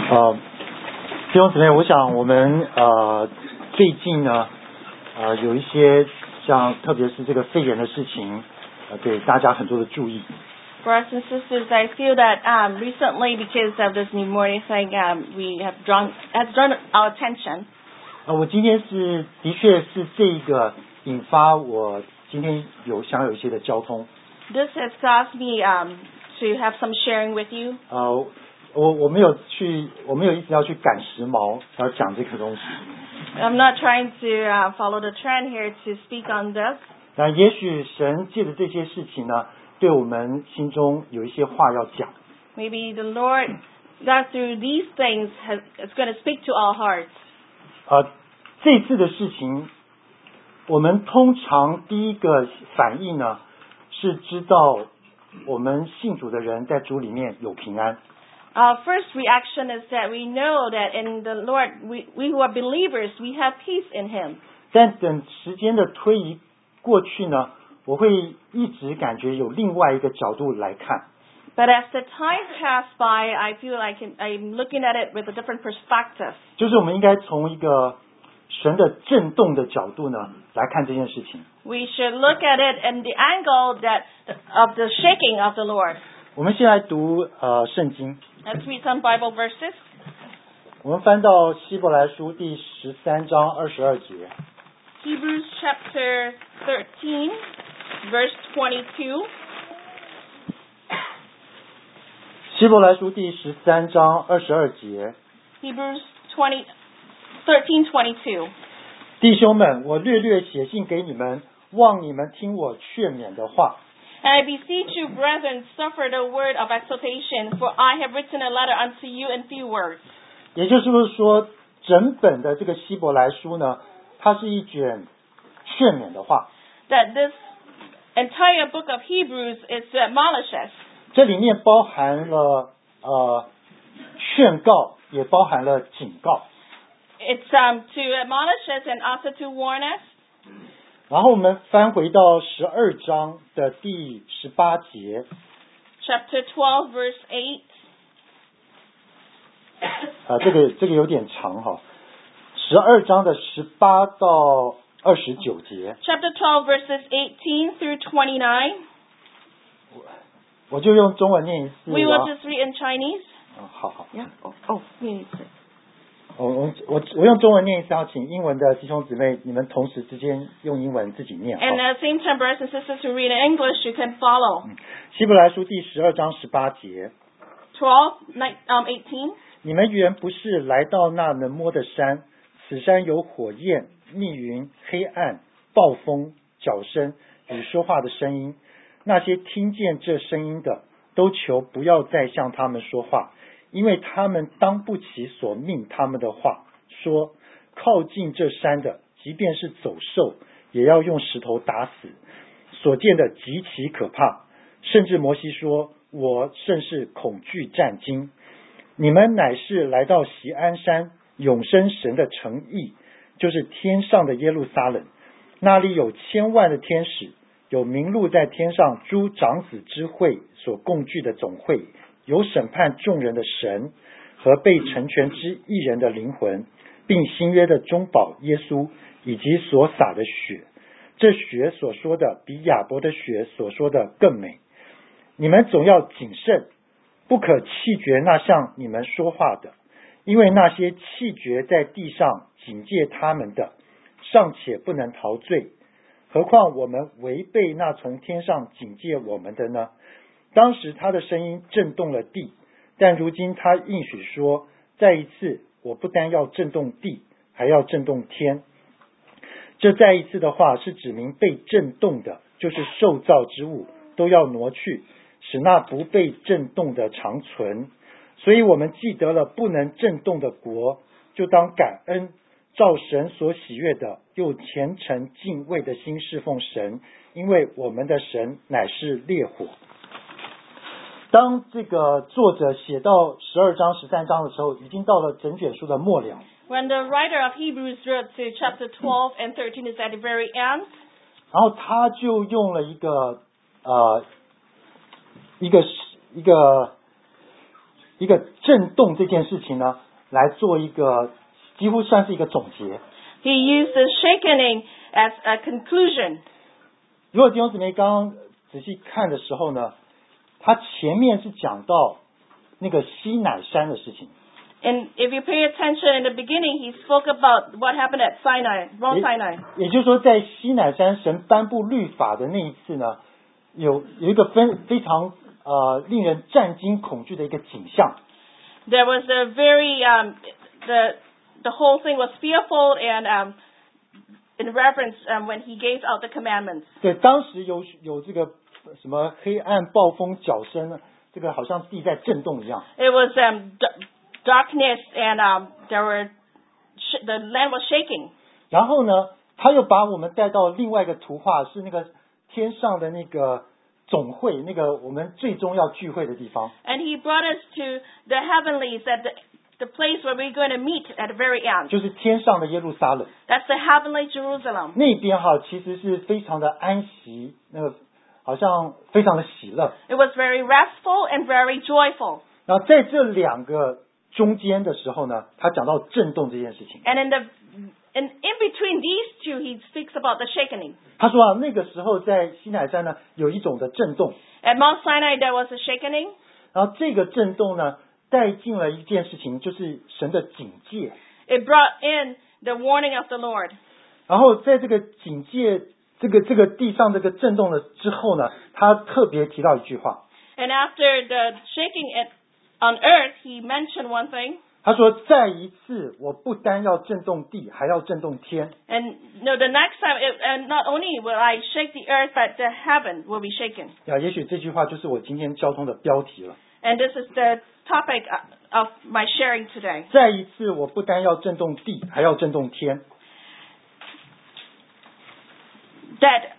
弟兄姊妹，我想我们最近呢有一些像特别是这个肺炎的事情给大家很多的注意。 Brothers and sisters, I feel that recently, because of this pneumonia thing, has drawn our attention. 我今天的确是这个引发我今天想有一些的交通。 This has caused me to have some sharing with you. 我没有意思要去赶时髦，要讲这个东西。 I'm not trying to follow the trend here to speak on this. 那也许神借着这些事情呢，对我们心中有一些话要讲。 Maybe the Lord, that through these things, is going to speak to our hearts. 这次的事情，我们通常第一个反应呢，是知道我们信主的人在主里面有平安。 Our first reaction is that we know that in the Lord, we who are believers, we have peace in Him. 但等时间的推移过去呢，我会一直感觉有另外一个角度来看。 But as the time passed by, I feel like I'm looking at it with a different perspective. 就是我们应该从一个神的震动的角度呢来看这件事情。 We should look at it in the angle of the shaking of the Lord. 我们先来读圣经。 Let's read some Bible verses. 我们翻到希伯来书第13章22节。 Hebrews chapter 13, verse 22. 希伯来书第13章22节。 Hebrews 13:22. 弟兄们，我略略写信给你们，望你们听我劝勉的话。 And I beseech you, brethren, suffer the word of exhortation, for I have written a letter unto you in few words. 也就是说，整本的这个希伯来书呢，它是一卷劝勉的话。 That this entire book of Hebrews is to admonish us. 这里面包含了劝告，也包含了警告。 It's to admonish us and also to warn us. 然后我们翻回到12章的第18节。 Chapter 12, verse 8. 这个有点长哈。12章的18到29节。 Chapter 12, verses 18 through 29. 我就用中文念一次。 We will just read in Chinese. 好。 Yeah. Oh, me. 我用中文念一次，要请英文的弟兄姊妹，你们同时之间用英文自己念。 And at the same time, brothers and sisters who read in English, you can follow. 希伯来书第12章18节。 18. 你们原不是来到那能摸的山，此山有火焰、密云、黑暗、暴风、角声与说话的声音。那些听见这声音的，都求不要再向他们说话，因为他们当不起所命他们的话。说靠近这山的，即便是走兽，也要用石头打死。所见的极其可怕，甚至摩西说，我甚是恐惧战惊。你们乃是来到锡安山，永生神的城邑，就是天上的耶路撒冷。那里有千万的天使，有名录在天上诸长子之会所共聚的总会，有审判众人的神和被成全之义人的灵魂，并新约的中保耶稣，以及所洒的血。这血所说的比亚伯的血所说的更美。你们总要谨慎，不可弃绝那向你们说话的，因为那些弃绝在地上警戒他们的，尚且不能逃罪，何况我们违背那从天上警戒我们的呢？当时他的声音震动了地，但如今他应许说，再一次，我不单要震动地，还要震动天。这再一次的话是指明被震动的，就是受造之物都要挪去，使那不被震动的长存。所以我们既得了不能震动的国，就当感恩，照神所喜悦的，又虔诚敬畏的心侍奉神，因为我们的神乃是烈火。当这个作者写到12章13章的时候，已经到了整卷书的末了。 When the writer of Hebrews wrote to chapter 12 and 13 is at the very end. 然后他就用了一个一个震动这件事情呢，来做一个几乎算是一个总结。 He used the shaking as a conclusion. 如果弟兄姊妹刚刚仔细看的时候呢，他前面是讲到那个西乃山的事情。 And if you pay attention in the beginning, he spoke about what happened at Sinai, Mount Sinai. 也就是说，在西乃山神颁布律法的那一次呢，有一个非常令人战惊恐惧的一个景象。 There was a very the whole thing was fearful and in reverence when he gave out the commandments. 对，当时有这个什么黑暗、暴风、角声，这个好像地在震动一样。 It was darkness and the land was shaking. 然后呢，他又把我们带到另外一个图画，是那个天上的那个总会，那个我们最终要聚会的地方。 And he brought us to the heavenlies at the place where we're going to meet at the very end. 就是天上的耶路撒冷。 That's the heavenly Jerusalem. 那边其实是非常的安息，那个好像非常的喜乐。 It was very restful and very joyful. 然后在这两个中间的时候呢，他讲到震动这件事情。 And in between these two, he speaks about the shaking. 他说那个时候在西乃山呢，有一种的震动。 At Mount Sinai, there was a shaking. 然后这个震动呢，带进了一件事情，就是神的警戒。 It brought in the warning of the Lord. 然后在这个警戒这个地上这个震动了之后呢，他特别提到一句话。 And after the shaking on earth, he mentioned one thing. 他说：“再一次，我不单要震动地，还要震动天。” And no, the next time, and not only will I shake the earth, but the heaven will be shaken. 也许这句话就是我今天交通的标题了。 And this is the topic of my sharing today. 再一次，我不单要震动地，还要震动天。 That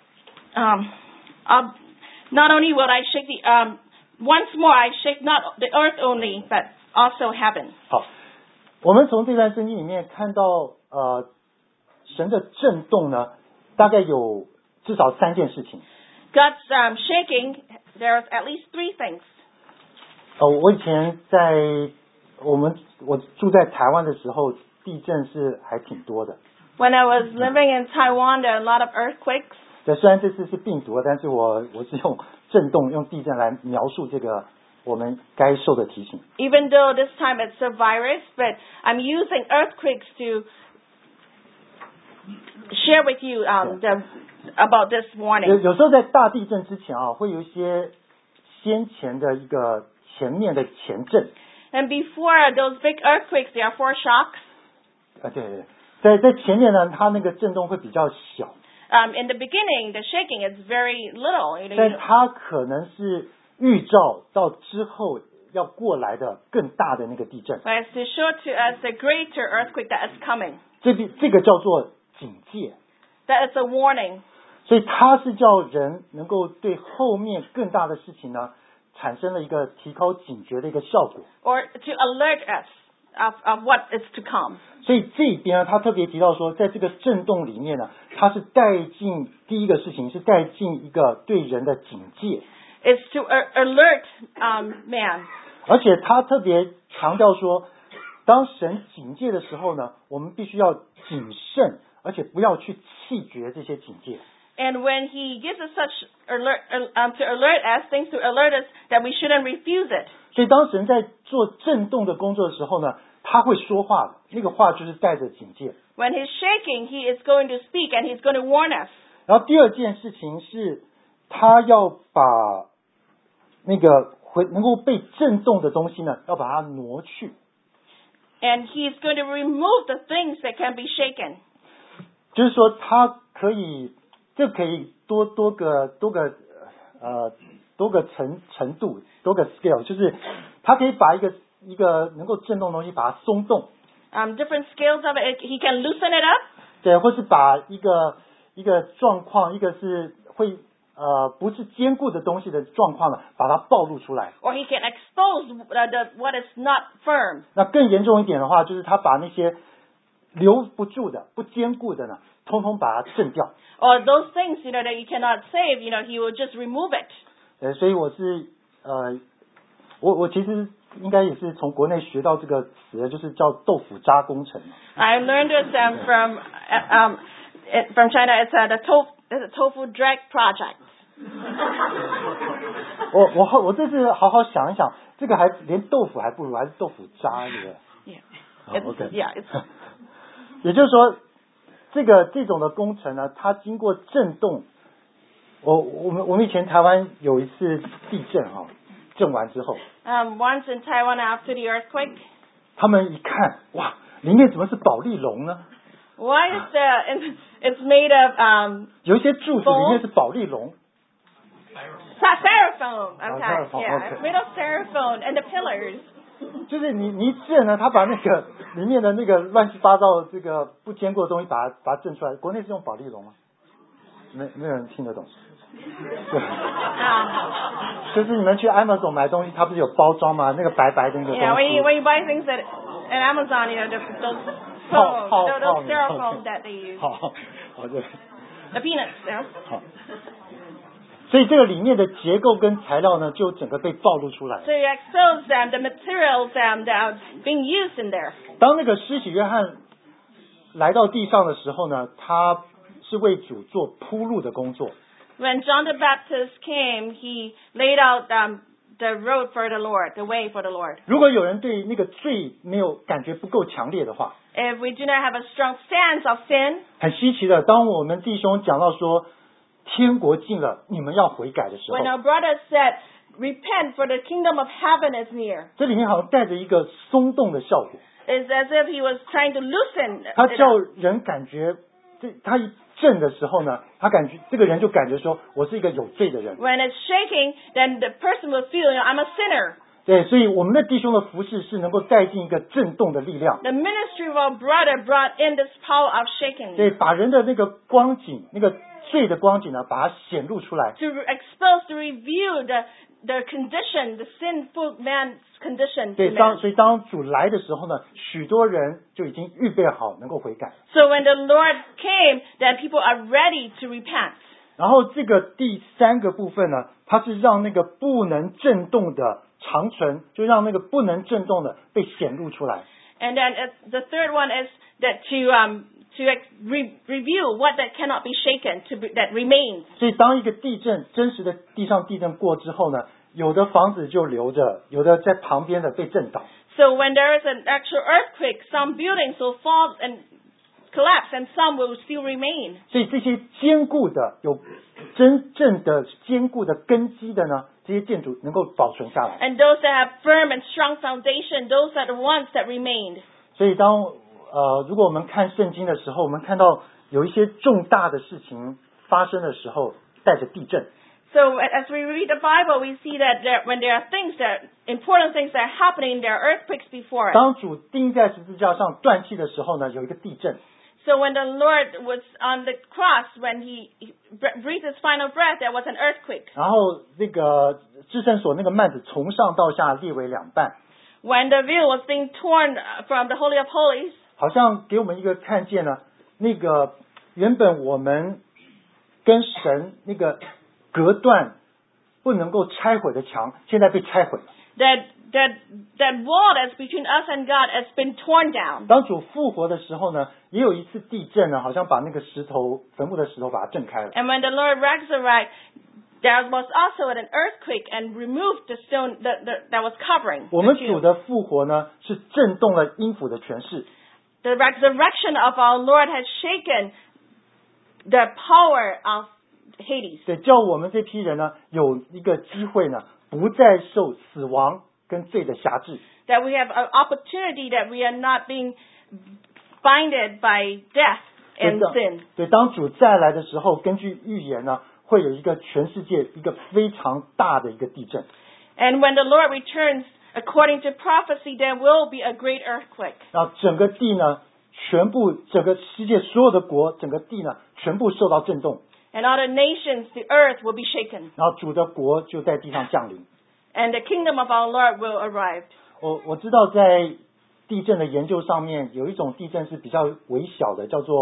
not only will I shake once more I shake not the earth only, but also heaven. 好，我们从这段圣经里面看到，神的震动呢，大概有至少3件事情。 God's shaking, there's at least 3 things. 我以前我住在台湾的时候，地震是还挺多的。 When I was living in Taiwan, there are a lot of earthquakes. 对，虽然这次是病毒，但是我是用震动、用地震来描述这个我们该受的提醒。 Even though this time it's a virus, but I'm using earthquakes to share with you about this warning. 有时候在大地震之前会有一些先前的一个前面的前震。 And before those big earthquakes, there are foreshocks. 对，在前面呢，它那个震动会比较小。 In the beginning, the shaking is very little. 但它可能是预兆到之后要过来的更大的那个地震。 But it's to show to us the greater earthquake that is coming. 这个叫做警戒。 That is a warning. 所以它是叫人能够对后面更大的事情呢，产生了一个提高警觉的一个效果。 Or to alert us of what is to come. 所以这边呢，他特别提到说，在这个震动里面呢，他是带进第一个事情是带进一个对人的警戒。 It's to alert man. 而且他特别强调说，当神警戒的时候呢，我们必须要谨慎，而且不要去弃绝这些警戒。 And when he gives us such alert to alert us, things to alert us that we shouldn't refuse it. 所以当神在做震动的工作的时候呢，他会说话的，那个话就是带着警戒。 When he's shaking, he is going to speak and he's going to warn us. 然后第二件事情是，他要把那个能够被震动的东西呢，要把它挪去。 And he's going to remove the things that can be shaken. 就是说，他可以多个程度，多个 scale， 就是他可以把一个能够震动的东西把它松动。 Different scales of it. He can loosen it up. 对，或是把一个状况，一个是会不是坚固的东西的状况呢，把它暴露出来。 Or he can expose what is not firm. 那更严重一点的话，就是他把那些留不住的、不坚固的呢，通通把它震掉。 Or those things, that you cannot save, he will just remove it. 所以我其实应该也是从国内学到这个词，就是叫豆腐渣工程。 I learned it from China. It's the tofu drag project. 我这次好好想一想，这个还连豆腐还不如，还是豆腐渣这个。 Yeah. OK. Yeah. 也就是说，这种的工程呢，它经过震动。我们以前台湾有一次地震震完之后 ，once in Taiwan after the earthquake, 他们一看，哇，里面怎么是保丽龙呢？ why is it's made of 有一些柱子里面是保丽龙。 styrofoam. Okay, styrofoam, yeah, okay. it's made of styrofoam and the pillars. 就是你一震呢，他把那个里面的那个乱七八糟的这个不坚固的东西把它震出来。国内是用保丽龙吗？没有人听得懂。对，就是你们去 Amazon 买东西，它不是有包装吗？那个白白的那个东西。 Yeah, when you buy things at Amazon, those styrofoam that they use. 好，对。 The peanuts, yeah. 好。所以这个里面的结构跟材料呢，就整个被暴露出来。 So it exposes the materials that are being used in there. 当那个施洗约翰来到地上的时候呢，他是为主做铺路的工作。 When John the Baptist came, he laid out the road for the Lord, the way for the Lord. 如果有人对那个罪没有感觉不够强烈的话， If we do not have a strong sense of sin, 很稀奇的，当我们弟兄讲到说天国近了，你们要悔改的时候， when our brother said, "Repent, for the kingdom of heaven is near," 这里面好像带着一个松动的效果， it's as if he was trying to loosen 他 it 叫 up. 人感觉，他一震的时候呢，他感觉这个人就感觉说我是一个有罪的人。 When it's shaking, then the person will feel, I'm a sinner. 对，所以我们的弟兄的服事是能够带进一个震动的力量。 The ministry of our brother brought in this power of shaking. 对，把人的那个光景，那个罪的光景呢，把它显露出来。 To expose, to reveal the condition, the sinful man's condition. 对， to man. 所以当主来的时候呢，许多人就已经预备好能够悔改。 So when the Lord came, then people are ready to repent. 然后这个第三个部分呢，它是让那个不能震动的长存，就让那个不能震动的被显露出来。 And then the third one is that to review what that cannot be shaken, that remains. 所以当一个地震，真实的地上地震过之后呢，有的房子就留着，有的在旁边的被震倒。 So when there is an actual earthquake, some buildings will fall and collapse, and some will still remain. 所以这些坚固的、有真正的坚固的根基的呢，这些建筑能够保存下来。 And those that have firm and strong foundation, those are the ones that remained. 所以如果我们看圣经的时候，我们看到有一些重大的事情发生的时候，带着地震。 So as we read the Bible, we see that when there are important things that are happening, there are earthquakes before us. 当主钉在十字架上断气的时候呢，有一个地震。 So when the Lord was on the cross, when he breathed his final breath, there was an earthquake. 然后那个至圣所那个幔子从上到下裂为两半， When the veil was being torn from the Holy of Holies, 好像给我们一个看见呢，那个原本我们跟神那个隔断不能够拆毁的墙，现在被拆毁了。 that wall that's between us and God has been torn down. 当主复活的时候呢，也有一次地震呢，好像把那个坟墓的石头把它震开了。 And when the Lord resurrected, there was also an earthquake and removed the stone that was covering 我 the 们主 tomb. 的复活呢，是震动了阴府的权势。 The resurrection of our Lord has shaken the power of Hades. 对，叫我们这批人呢，有一个机会呢，不再受死亡跟罪的辖制。 That we have an opportunity that we are not being binded by death and sin. 对，当主再来的时候，根据预言呢，会有一个全世界一个非常大的一个地震。 And when the Lord returns, according to prophecy, there will be a great earthquake. 然后整个地呢，整个世界所有的国，整个地呢，全部受到震动。 And all the nations, the earth will be shaken. 然后主的国就在地上降临。 And the kingdom of our Lord will arrive. 我知道在地震的研究上面，有一种地震是比较微小的，叫做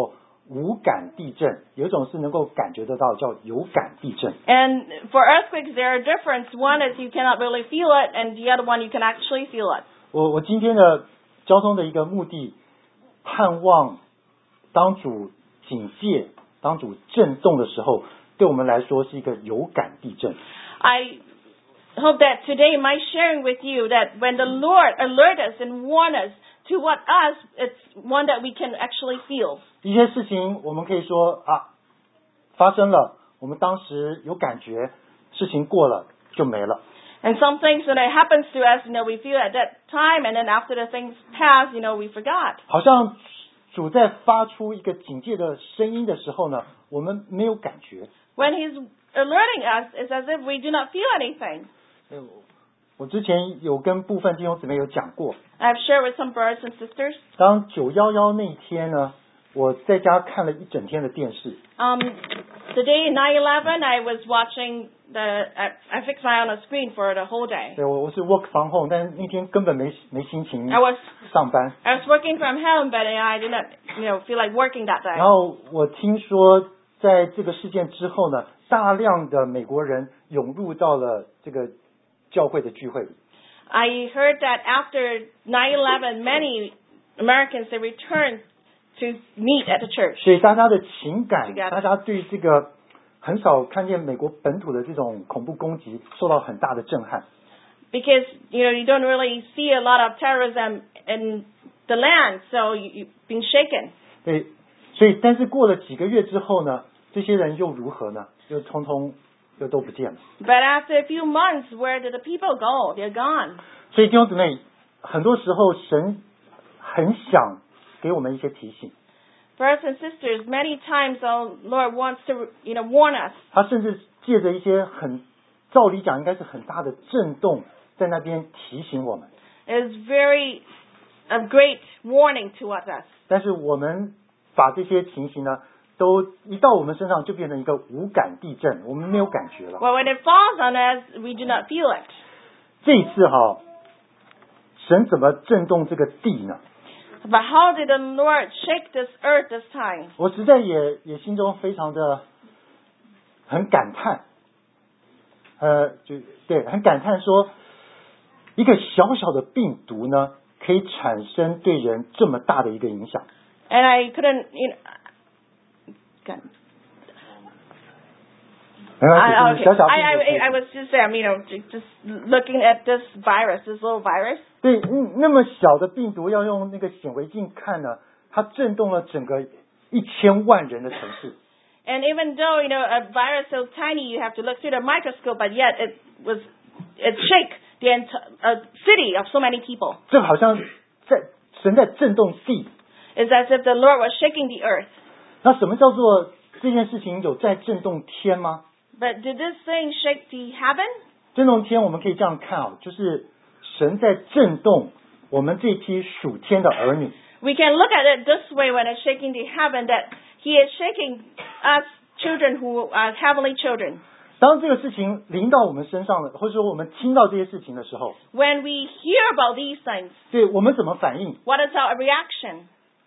无感地震，有一种是能够感觉得到，叫有感地震。 And for earthquakes, there are different. One is you cannot really feel it, and the other one you can actually feel it. 我今天的交通的一个目的，盼望当主警戒、当主震动的时候，对我们来说是一个有感地震。 I hope that today my sharing with you that when the Lord alert us and warn us to what us, it's one that we can actually feel. 一些事情我们可以说发生了，我们当时有感觉，事情过了就没了。 And some things when it happens to us, we feel at that time, and then after the things pass, we forgot. 好像主在发出一个警戒的声音的时候呢，我们没有感觉。 When He's alerting us, it's as if we do not feel anything. 我之前有跟部分弟兄姊妹有讲过， I've shared with some brothers and sisters. 当911那一天呢，我在家看了一整天的电视。 The day 9/11, I was watching I fixed my eye on a screen for the whole day. 对，我是 work from home，但是那天根本没心情 I was 上班。 working from home, but I did not, feel like working that day. 然后我听说，在这个事件之后呢，大量的美国人涌入到了这个教会的聚会里。 I heard that after 9/11, many Americans they returned to meet at the church. 所以大家的情感， Together. 大家对这个很少看见美国本土的这种恐怖攻击受到很大的震撼。 Because you don't really see a lot of terrorism in the land, so you've been shaken. 对，所以但是过了几个月之后呢，这些人又如何呢？又通通又都不见了。 But after a few months, where did the people go? They're gone. 所以弟兄姊妹，很多时候神很想给我们一些提醒。 Brothers and sisters, many times the Lord wants to, warn us. 他甚至借着一些照理讲应该是很大的震动，在那边提醒我们。 It's very a great warning to us. 但是我们把这些情形呢，都一到我们身上就变成一个无感地震，我们没有感觉了。 Well, when it falls on us, we do not feel it. 这一次神怎么震动这个地呢？ But how did the Lord shake this earth this time? 我实在也心中非常的很感叹，很感叹说，一个小小的病毒呢，可以产生对人这么大的一个影响。 And I couldn't, I was just just looking at this virus, this little virus. 对，那么小的病毒要用那个显微镜看呢，它震动了整个1000万人的城市。 And even though, a virus so tiny, you have to look through the microscope, but yet it shake the entire city of so many people. 这好像神在震动地。 It's as if the Lord was shaking the earth. 那什么叫做这件事情有在震动天吗？ But did this thing shake the heaven? 震动天我们可以这样看就是神在震动我们这批属天的儿女。 We can look at it this way when it's shaking the heaven, that He is shaking us children who are heavenly children. 当这个事情临到我们身上了，或者说我们听到这些事情的时候， When we hear about these things, 对我们怎么反应？ what is our reaction?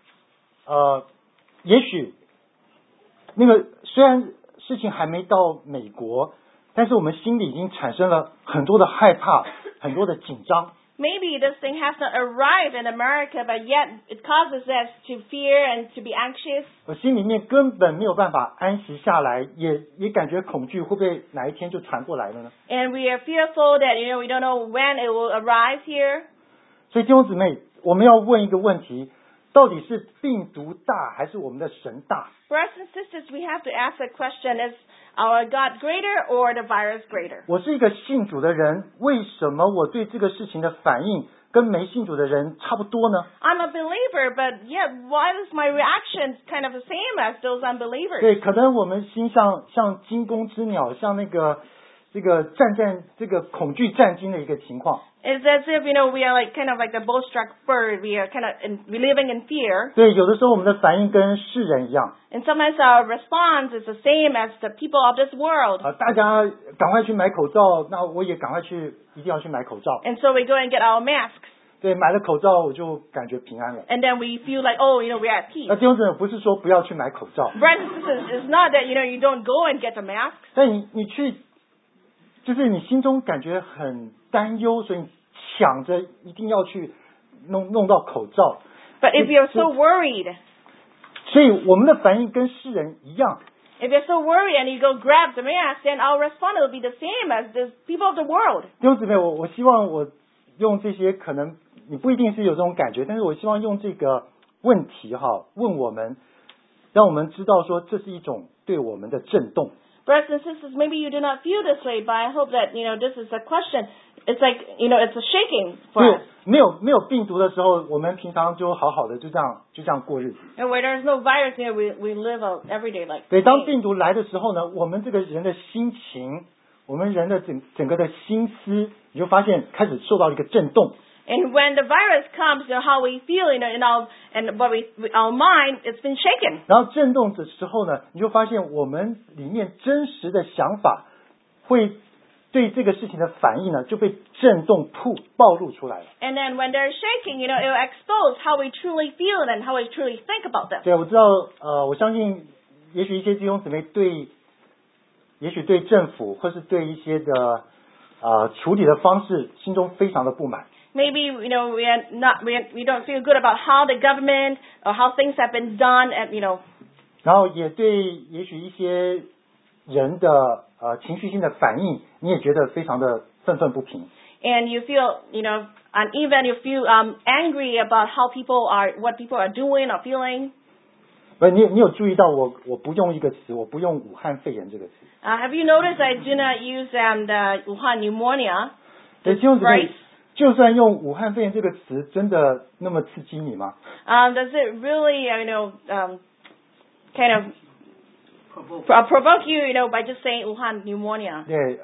也许那个虽然事情还没到美国，但是我们心里已经产生了很多的害怕，很多的紧张。 Maybe this thing has not arrived in America, but yet it causes us to fear and to be anxious. 我心里面根本没有办法安息下来，也感觉恐惧，会不会哪一天就传过来了呢？ And we are fearful that, we don't know when it will arrive here. 所以弟兄姊妹，我们要问一个问题，到底是病毒大还是我们的神大？ Brothers and sisters, we have to ask the question, is our God greater or the virus greater? 我是一个信主的人，为什么我对这个事情的反应跟没信主的人差不多呢？ I'm a believer, but yet why is my reaction kind of the same as those unbelievers? 对，可能我们心像惊弓之鸟，像这个恐惧战惊的一个情况。 It's as if, we are kind of like the bowstruck bird. We are kind of we living in fear. 对，有的时候我们的反应跟世人一样。 And sometimes our response is the same as the people of this world. 大家赶快去买口罩，那我也赶快一定要去买口罩。 And so we go and get our masks. 对，买了口罩我就感觉平安了。 And then we feel like, oh, we're at peace. 那弟兄姊妹不是说不要去买口罩， Brothers and sisters, it's not that, you don't go and get a mask. 但你去，就是你心中感觉很担忧，所以你抢着一定要去弄到口罩。 But if you're so worried, 所以我们的反应跟世人一样。 if you're so worried and you go grab the mask, then our response will be the same as the people of the world. 弟兄姊妹，我希望我用这些，可能你不一定是有这种感觉，但是我希望用这个问题问我们，让我们知道说这是一种对我们的震动。 Brothers and sisters, maybe you do not feel this way, but I hope that, this is a question. It's like, it's a shaking for 对 us. 没有病毒的时候，我们平常就好好的就这样过日子。 And where there's no virus, we live out every day like 对，当 this. 病毒来的时候呢，我们这个人的心情，我们人的整个的心思，你就发现开始受到一个震动。 And when the virus comes, how we feel, in our mind, it's been shaken. 然后震动的时候呢，你就发现我们里面真实的想法，会对这个事情的反应呢，就被震动暴露出来了。 And then when they're shaking, it will expose how we truly feel and how we truly think about them. 对，我知道，我相信，也许一些弟兄姊妹也许对政府或是对一些的处理的方式，心中非常的不满。 Maybe, we don't feel good about how the government or how things have been done, and, 然后也对也许一些人的情绪性的反应，你也觉得非常的愤愤不平。 and you feel, uneven, you feel angry about what people are doing or feeling. 你有注意到我不用一个词，我不用武汉肺炎这个词。 Have you noticed I do not use the Wuhan pneumonia? 对，弟兄姊妹 Right. 就算用武汉肺炎这个词，真的那么刺激你吗？ Does it really, kind of provoke you, by just saying Wuhan pneumonia? 对，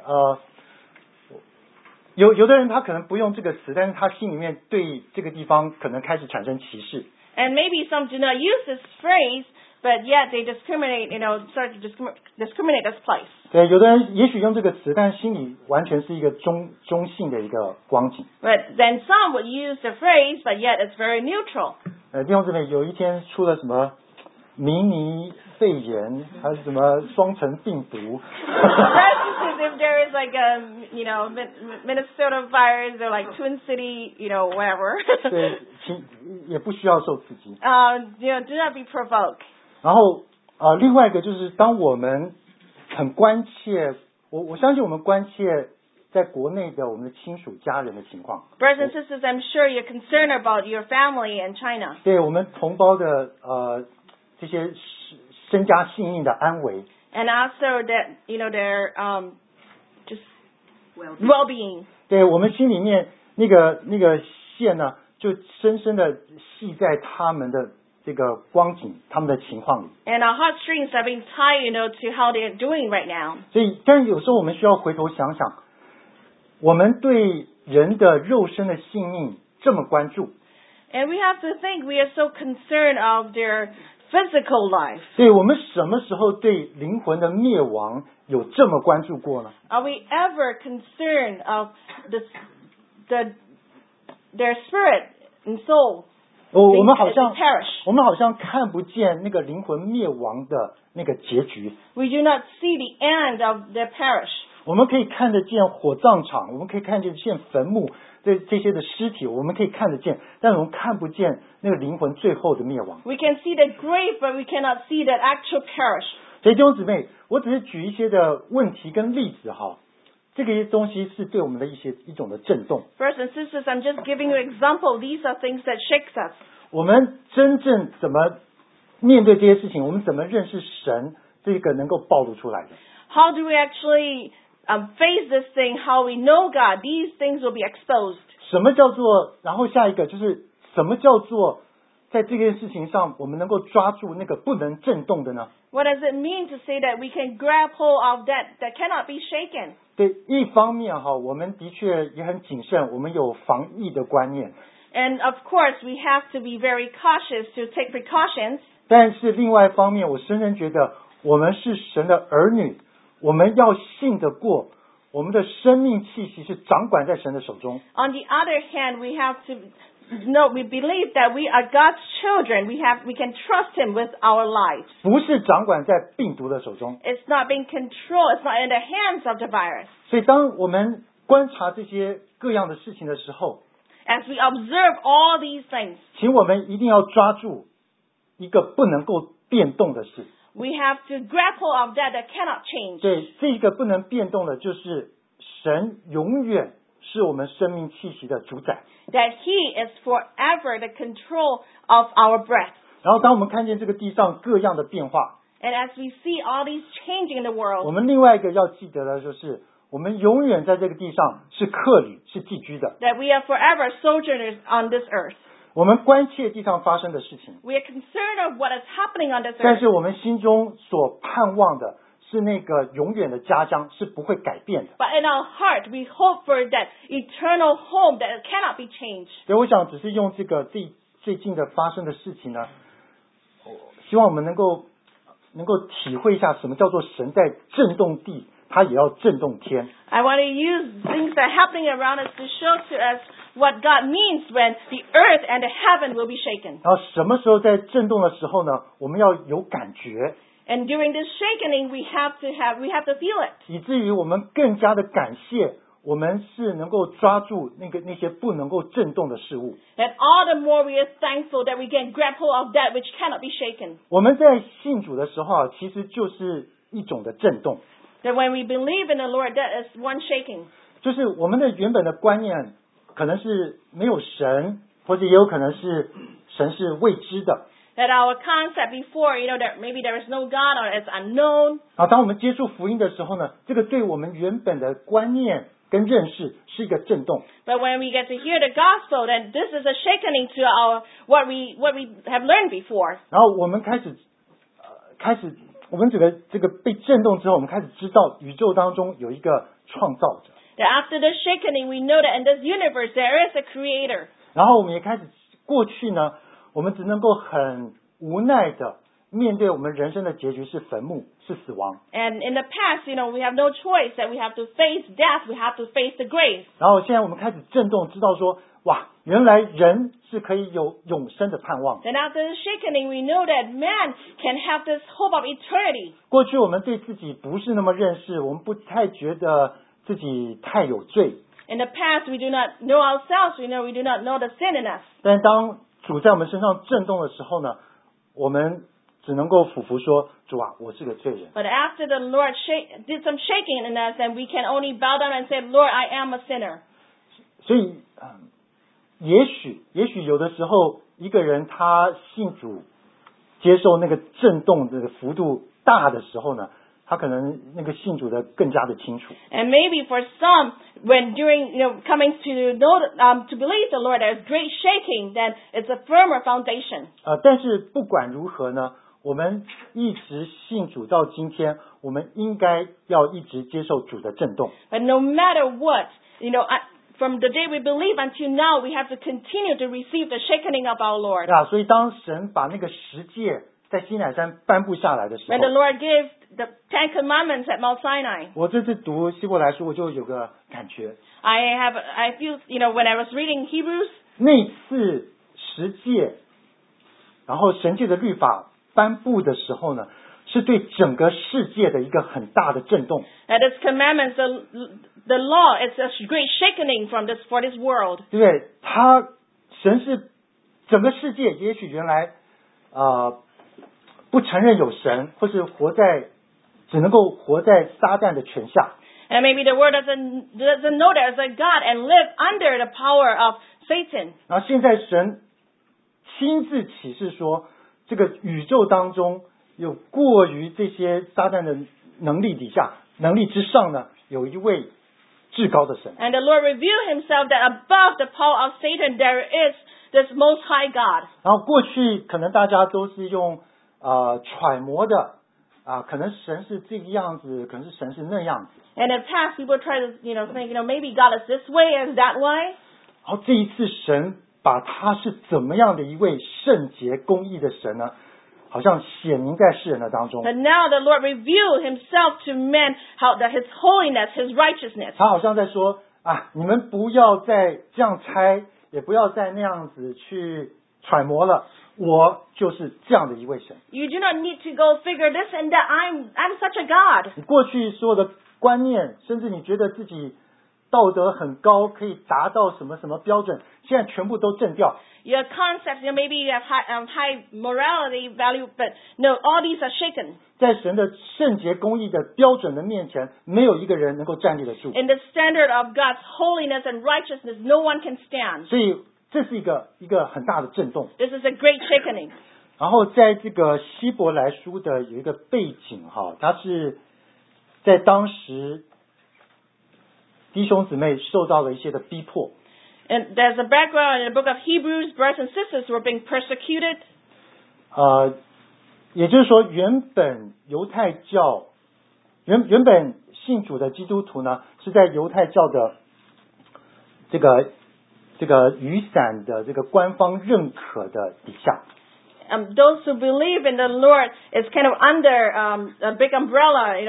有的人他可能不用这个词，但是他心里面对这个地方可能开始产生歧视。 And maybe some do not use this phrase, but yet they discriminate, start to discriminate this place. 对，有的人也许用这个词，但是心里完全是一个中性的一个光景。 But then some would use the phrase, but yet it's very neutral. 弟兄姊妹，有一天出了什么迷你肺炎，还是什么双层病毒？ If there is like a, Minnesota virus or like Twin City, whatever. 对，也不需要受刺激。 Do not be provoked. 然后另外一个就是当我们很关切，我相信我们关切在国内的我们的亲属家人的情况。 Brothers and sisters, I'm sure you're concerned about your family in China. 对我们同胞的这些身家性命的安危。 And also that, their just well-being. 对我们心里面那个线呢，就深深的系在他们的这个光景，他们的情况里。 And our heartstrings are being tied, to how they're doing right now. 所以，但有时候我们需要回头想想，我们对人的肉身的性命这么关注， And we have to think we are so concerned of their physical life. 对我们什么时候对灵魂的灭亡有这么关注过呢？ Are we ever concerned of their spirit and soul 我们好像 perish? 看不见那个灵魂灭亡的那个结局。 We do not see the end of their perish. 我们可以看得见火葬场，我们可以看得见坟墓，这些的尸体，我们可以看得见，但我们看不见那个灵魂最后的灭亡。 We can see the grave, but we cannot see that actual perish. 所以弟兄姊妹，我只是举一些的问题跟例子这个东西是对我们的一种的震动。 Brothers and sisters, I'm just giving you an example. These are things that shakes us. 我们真正怎么面对这些事情？我们怎么认识神？这个能够暴露出来的。 How do we actually face this thing? How we know God? These things will be exposed. 什么叫做？然后下一个就是什么叫做在这件事情上，我们能够抓住那个不能震动的呢？ What does it mean to say that we can grab hold of that cannot be shaken? 对，一方面我们的确也很谨慎，我们有防疫的观念。 And of course, we have to be very cautious to take precautions. 但是另外一方面，我深深觉得我们是神的儿女，我们要信得过我们的生命气息是掌管在神的手中。 On the other hand, we have to we believe that we are God's children. We can trust Him with our lives. 不是掌管在病毒的手中。 It's not being controlled. It's not in the hands of the virus. 所以当我们观察这些各样的事情的时候， As we observe all these things, 请我们一定要抓住一个不能够变动的事。 we have to grapple of that cannot change. 对，这个不能变动的就是神永远是我们生命气息的主宰。 That He is forever the control of our breath. 然后当我们看见这个地上各样的变化， And as we see all these changing in the 我 world, 们另外一个要记得的就是我们永远在这个地上是客旅，是寄居的。 that we are forever sojourners on this earth. 我们关切地上发生的事情， We are concerned of what is happening on this 但 earth. 是我们心中所盼望的是那个永远的家乡，是不会改变的。 But in our heart, we hope for that eternal home that cannot be changed. 所以我想只是用这个最近的发生的事情呢，希望我们能够体会一下什么叫做神在震动地，他也要震动天。 I want to use things that are happening around us to show to us what God means when the earth and the heaven will be shaken. 然后什么时候在震动的时候呢，我们要有感觉， And during this shaking, we have to feel it. 以至于我们更加的感谢，我们是能够抓住那些不能够震动的事物。 That all the more we are thankful that we can grapple of that which cannot be shaken. 我们在信主的时候啊，其实就是一种的震动， That when we believe in the Lord, that is one shaking. 就是我们的原本的观念可能是没有神，或者也有可能是神是未知的。 That our concept before, that maybe there is no God or it's unknown. 啊，当我们接触福音的时候呢，这个对我们原本的观念跟认识是一个震动。 But when we get to hear the gospel, then this is a shaking to our what we have learned before. 然后我们开始，我们这个被震动之后，我们开始知道宇宙当中有一个创造者。 That after the shaking, we know that in this universe there is a creator. 然后我们也开始，过去呢，我们只能够很无奈的面对我们人生的结局是坟墓，是死亡。 And in the past, we have no choice that we have to face death, we have to face the grave. 然后现在我们开始震动，知道说，哇，原来人是可以有永生的盼望。 Then after the shaking, we know that man can have this hope of eternity. 过去我们对自己不是那么认识，我们不太觉得自己太有罪。 In the past, we do not know ourselves. We do not know the sin in us. 但是当主在我们身上震动的时候呢，我们只能够俯伏说：“主啊，我是个罪人。” But after the Lord did some shaking in us, then we can only bow down and say, Lord, I am a sinner. 所以，也许有的时候，一个人他信主，接受那个震动这个幅度大的时候呢，他可能那个信主的更加的清楚。 And maybe for some, when during coming to know to believe the Lord, there's great shaking, then it's a firmer foundation. 但是不管如何呢，我们一直信主到今天，我们应该要一直接受主的震动。 But no matter what, from the day we believe until now, we have to continue to receive the shaking of our Lord. 所以当神把那个十诫在西乃山颁布下来的时 When the 候， Lord gave the Ten Commandments at Mount Sinai, 我这次读希伯来书，我就有个感觉， I feel, when I was reading Hebrews, 那次十诫，然后神界的律法颁布的时候呢，是对整个世界的一个很大的震动， that its commandments, the law, it's a great shaking for this world. 对不对？神是整个世界，也许原来不承认有神，或是只能够活在撒旦的权下。 And maybe the world doesn't know there's a God and live under the power of Satan. 然后现在神亲自启示说，这个宇宙当中有过于这些撒旦的能力之上呢，有一位至高的神。 And the Lord revealed himself that above the power of Satan there is this most high God. 然后过去可能大家都是用揣摩的可能神是这个样子，可能是神是那样子。 And in the past people try to think, maybe God is this way and that way. 然后这一次神把他是怎么样的一位圣洁公义的神呢， 好像显明在世人的当中。 But now the Lord revealed himself to men, how that his holiness, his righteousness. 他好像在说啊，你们不要再这样猜，也不要再那样子去揣摩了，我就是这样的一位神。 You do not need to go figure this and that. I'm such a God. 你过去所有的观念，甚至你觉得自己道德很高，可以达到什么什么标准，现在全部都震掉。 Your concepts, maybe you have high morality value, but no, all these are shaken. 在神的圣洁公义的标准的面前，没有一个人能够站立得住。 In the standard of God's holiness and righteousness, no one can stand. 所以这是一个很大的震动。 This is a great shaking. 然后在这个希伯来书的有一个背景哈，它是在当时弟兄姊妹受到了一些的逼迫。 And there's a background in the book of Hebrews, brothers and sisters were being persecuted. 也就是说，原本犹太教原本信主的基督徒呢，是在犹太教的这个雨伞的这个官方认可的底下。 Those who believe in the Lord is kind of under a big umbrella,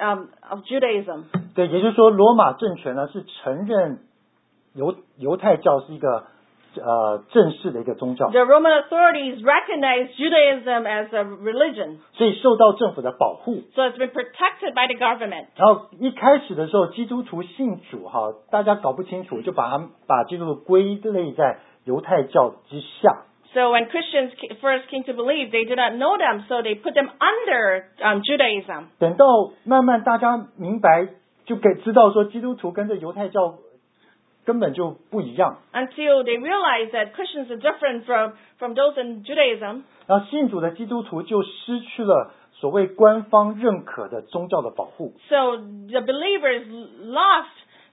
of Judaism. 对，也就是说，罗马政权呢是承认犹太教是一个正式的一个宗教， The Roman authorities recognize Judaism as a religion, 所以受到政府的保护。 so it's been protected by the government. 然后一开始的时候，基督徒信主哈，大家搞不清楚，就把基督徒归类在犹太教之下。 So when Christians first came to believe, they did not know them, so they put them under Judaism. 等到慢慢大家明白，就知道说基督徒跟这犹太教根本就不一样。 Until they realize that Christians are different from those in Judaism. 然后信主的基督徒就失去了所谓官方认可的宗教的保护。 So the believers lost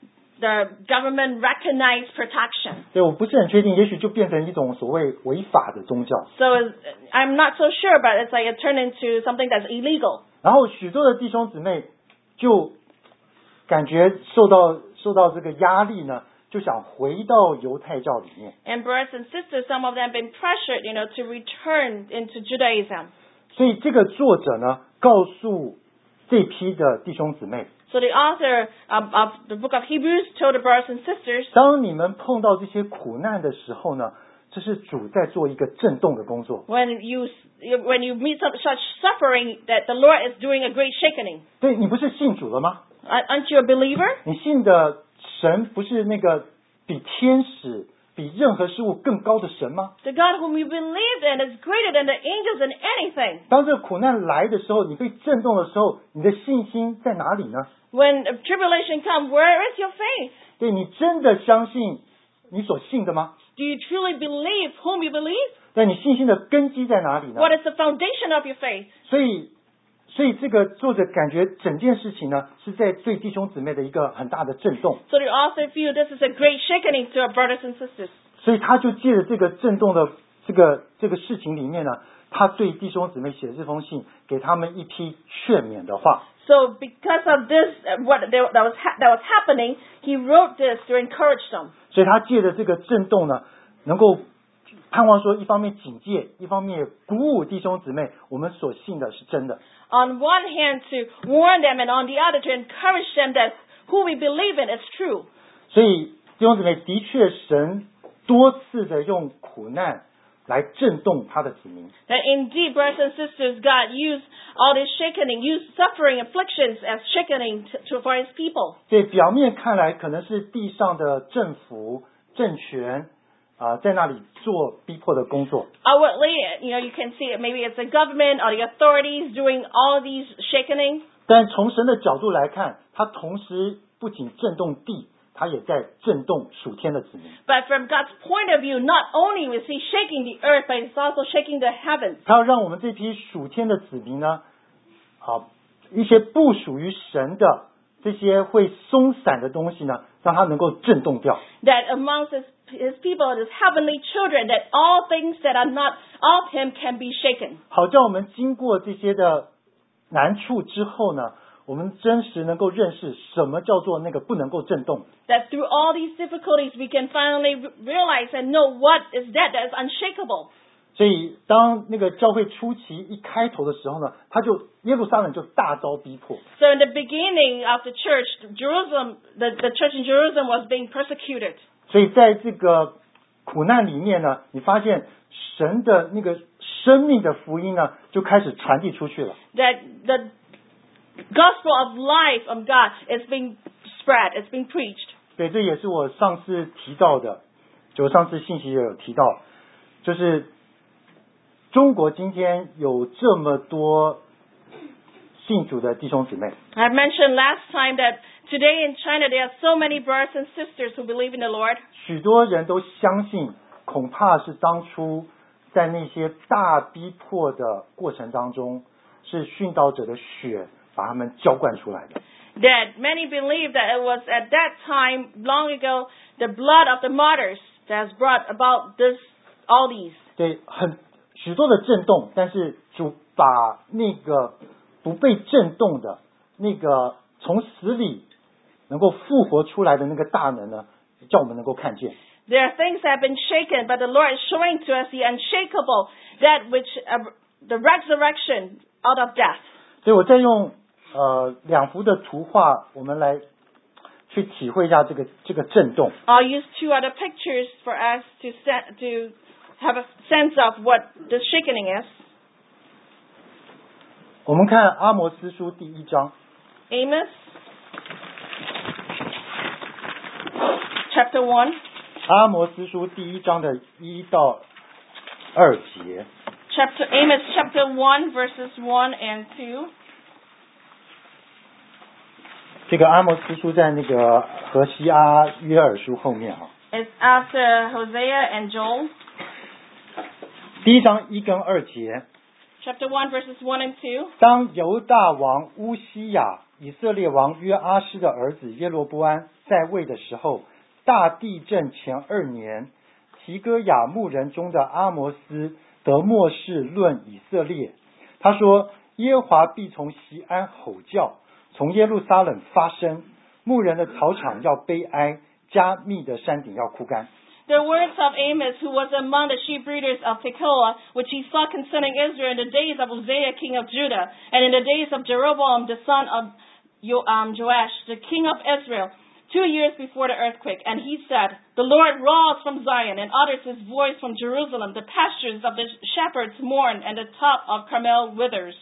the government recognized protection. 对，我不是很确定，也许就变成一种所谓违法的宗教。 So I'm not so sure, but it's like it turned into something that's illegal. 然后许多的弟兄姊妹就感觉受到这个压力呢，就想回到犹太教里面。 And brothers and sisters, some of them have been pressured, to return into Judaism. 所以这个作者呢，告诉这批的弟兄姊妹， So the author of the book of Hebrews told the brothers and sisters, 当你们碰到这些苦难的时候呢，这是主在做一个震动的工作。 when you meet such suffering, that the Lord is doing a great shaking. 对，你不是信主了吗？ Aren't you a believer? 你信的神不是那个比天使、比任何事物更高的神吗？ The God whom you believe in is greater than the angels in anything. 当这个苦难来的时候，你被震动的时候，你的信心在哪里呢？ When tribulation comes, where is your faith? 对，你真的相信你所信的吗？ Do you truly believe whom you believe? 那你信心的根基在哪里呢？ What is the foundation of your faith? 所以这个作者感觉整件事情呢，是在对弟兄姊妹的一个很大的震动， So the author feel this is a great shaking to our brothers and sisters. 所以他就借着这个震动的这个事情里面呢，他对弟兄姊妹写这封信，给他们一批劝勉的话。 So because of this, that was happening, he wrote this to encourage them. 所以他借着这个震动呢，能够盼望说，一方面警戒，一方面鼓舞弟兄姊妹，我们所信的是真的。 On one hand, to warn them, and on the other, to encourage them that who we believe in is true. 所以弟兄姊妹，的确神多次的用苦难来震动他的子民。 That indeed, brothers and sisters, God used all this shaking, used suffering, afflictions as shaking for His people. 对，表面看来可能是地上的政府政权在那里做逼迫的工作， Outwardly, you can see it. Maybe it's the government or the authorities doing all these shaking. 但从神的角度来看，他同时不仅震动地，他也在震动属天的子民。 But from God's point of view, not only is He shaking the earth, but He's also shaking the heavens. 他要让我们这批属天的子民呢，一些不属于神的这些会松散的东西呢，让它能够震动掉。 That amongst His people, His heavenly children, that all things that are not of Him can be shaken. 好叫我们经过这些的难处之后呢，我们真实能够认识什么叫做那个不能够震动。 That through all these difficulties, we can finally realize and know what is that is unshakable. 所以当那个教会初期一开头的时候呢，耶路撒冷就大遭逼迫。 So in the beginning of the church, the church in Jerusalem was being persecuted. 所以在这个苦难里面呢，你发现神的那个生命的福音呢，就开始传递出去了。 That the gospel of life of God is being spread, it's being preached. 对，这也是我上次提到的，就上次信息也有提到，就是中国今天有这么多信主的弟兄姊妹。 I mentioned last time that today in China there are so many brothers and sisters who believe in the Lord. 许多人都相信，恐怕是当初在那些大逼迫的过程当中，是殉道者的血把他们浇灌出来的。 That many believe that it was at that time, long ago, the blood of the martyrs that has brought about all these. 对，许多的震动，但是主把那个不被震动的那个从死里能够复活出来的那个大能呢，叫我们能够看见。 There are things that have been shaken, but the Lord is showing to us the unshakable, that which the resurrection out of death. 所以我再用两幅的图画，我们来去体会一下这个震动。 I'll use 2 other pictures for us to have a sense of what the shaking is. 我们看阿摩司书第1章。 Amos, chapter 1. 阿摩司书第1章的1到2节。 Amos chapter 1 verses 1 and 2. 这个阿摩司书在那个何西阿、约珥书后面啊。 It's after Hosea and Joel. 第1章1跟2节。 Chapter 1 verses 1 and 2. 当犹大王乌西雅、以色列王约阿施的儿子耶罗波安在位的时候，大地震前2年，提哥亚牧人中的阿摩斯得默示论以色列。他说：耶和华必从锡安吼叫，从耶路撒冷发声，牧人的草场要悲哀，加密的山顶要枯干。 The words of Amos, who was among the sheep breeders of Tekoa, which he saw concerning Israel in the days of Uzziah, king of Judah, and in the days of Jeroboam, the son of Joash, the king of Israel, 2 years before the earthquake. And he said, the Lord roars from Zion and utters his voice from Jerusalem. The pastures of the shepherds mourn, and the top of Carmel withers.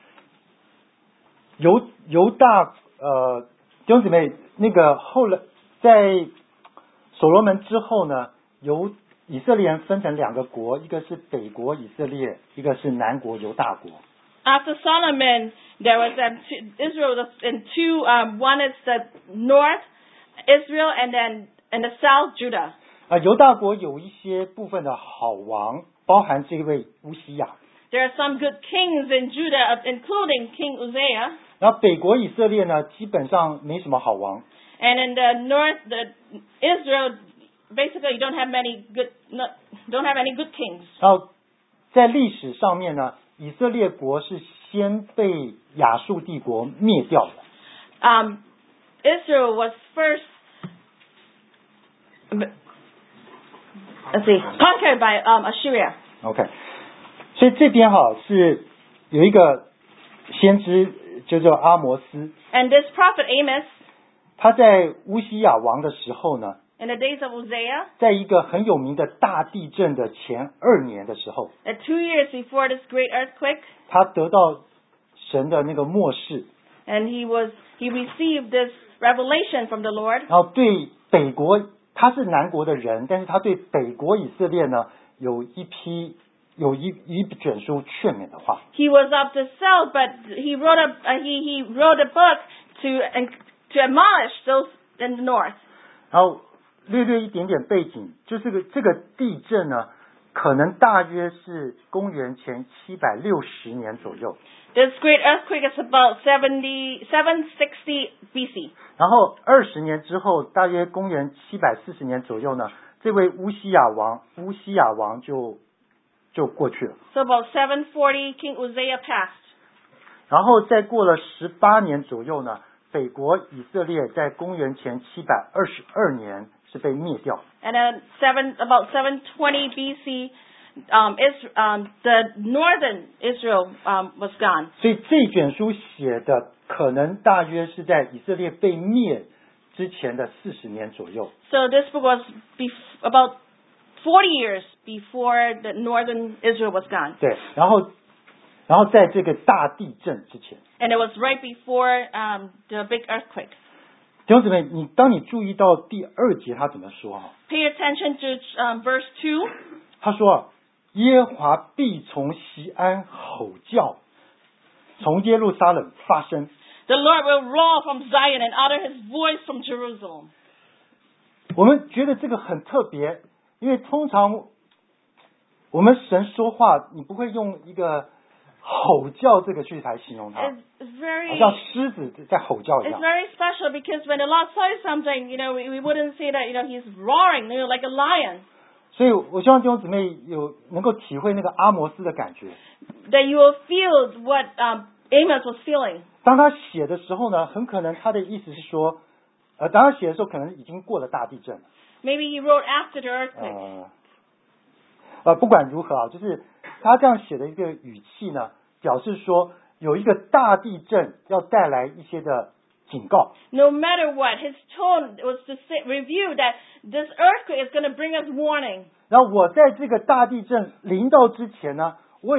犹大弟兄姊妹，那个后来在所罗门之后呢，以色列人分成2个国，一个是北国以色列，一个是南国犹大国。 After Solomon, there was Israel in 2. One is the north Israel, and then in the south Judah. 犹大国有一些部分的好王，包含这位乌西雅。 There are some good kings in Judah, including King Uzziah. 然后北国以色列呢，基本上没什么好王。 And in the north, Israel, basically don't have any good kings. 然后在历史上面呢，以色列国是先被亚述帝国灭掉的。 Israel was first, conquered by Assyria. OK， 所以这边是有一个先知叫做阿摩斯。 And this prophet Amos, 他在乌西雅王的时候呢， in the days of Uzziah, 在一个很有名的大地震的前2年的时候， 2 years before this great earthquake, 他得到神的那个默示， and he received this revelation from the Lord. 然后对北国，他是南国的人，但是他对北国以色列呢，有一卷书劝勉的话。 He was of the south, but he wrote a book to admonish those in the north. 然后略一点点背景，就是这个地震呢，可能大约是公元前760年左右。 This great earthquake is about 760 BC. 然后20年之后，大约公元740年左右呢，这位乌西雅王就过去了。 So about 740, King Uzziah passed. 然后再过了18年左右呢，北国以色列在公元前722年是被灭掉。 And then about 720 BC, the northern Israel was gone. 所以这一卷书写的可能大约是在以色列被灭之前的40年左右。 So this book was about 40 years before the northern Israel was gone. 对，然后在这个大地震之前。 And it was right before the big earthquake. 弟兄姊妹，当你注意到第2节他怎么说啊？ Pay attention to verse 2. 他说耶和华必从锡安吼叫，从耶路撒冷发声。 The Lord will roar from Zion and utter his voice from Jerusalem. 我们觉得这个很特别，因为通常我们神说话，你不会用一个吼叫这个去来形容它， It's 好像狮子在吼叫一样。 very special because when the Lord says something, we wouldn't say that, he's roaring, like a lion. 所以我希望弟兄姊妹能够体会那个阿摩斯的感觉。 That you will feel what Amos was feeling. 当他写的时候呢，很可能他的意思是说，当他写的时候可能已经过了大地震了。 Maybe he wrote after the earthquake. 不管如何啊，就是他这样写的一个语气呢，表示说有一个大地震要带来一些的警告。 No matter what, his tone was to review that this earthquake is going to bring us warning. 然后我在这个大地震临到之前呢，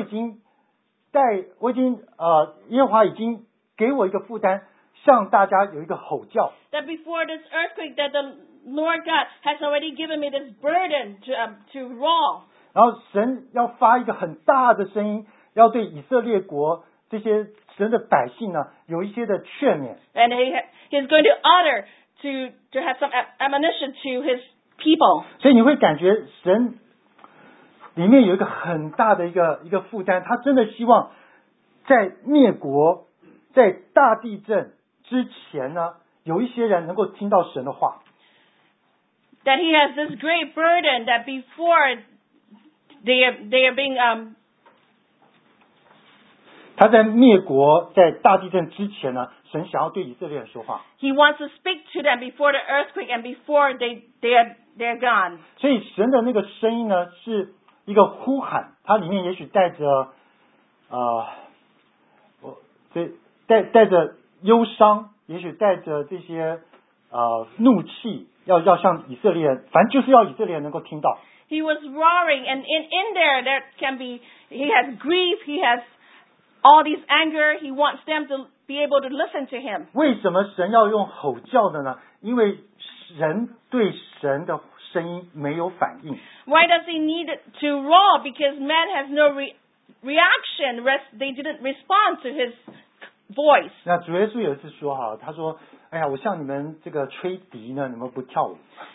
耶和华已经给我一个负担，向大家有一个吼叫。 That before this earthquake, that the Lord God has already given me this burden to roar. 然后神要发一个很大的声音，要对以色列国这些神的百姓呢，有一些的劝勉。 And he's going to utter to have some admonition to his people. 所以你会感觉神里面有一个很大的一个负担，他真的希望在灭国、在大地震之前呢，有一些人能够听到神的话。 That he has this great burden that before they are being 他在灭国、在大地震之前呢，神想要对以色列人说话。 he wants to speak to them before the earthquake and before they're gone. 所以神的那个声音呢，是一个呼喊，它里面也许带着带着忧伤，也许带着这些怒气，要向以色列人，反正就是要以色列人能够听到。 He was roaring, and in there can be, he has grief, he has all these anger. He wants them to be able to listen to him. 为什么神要用吼叫的呢？因为人对神的声音没有反应。 Why does he need to roar? Because man has no reaction. They didn't respond to his voice. 那主耶稣有一次说哈，他说：“哎呀，我向你们这个吹笛呢，你们不跳舞。”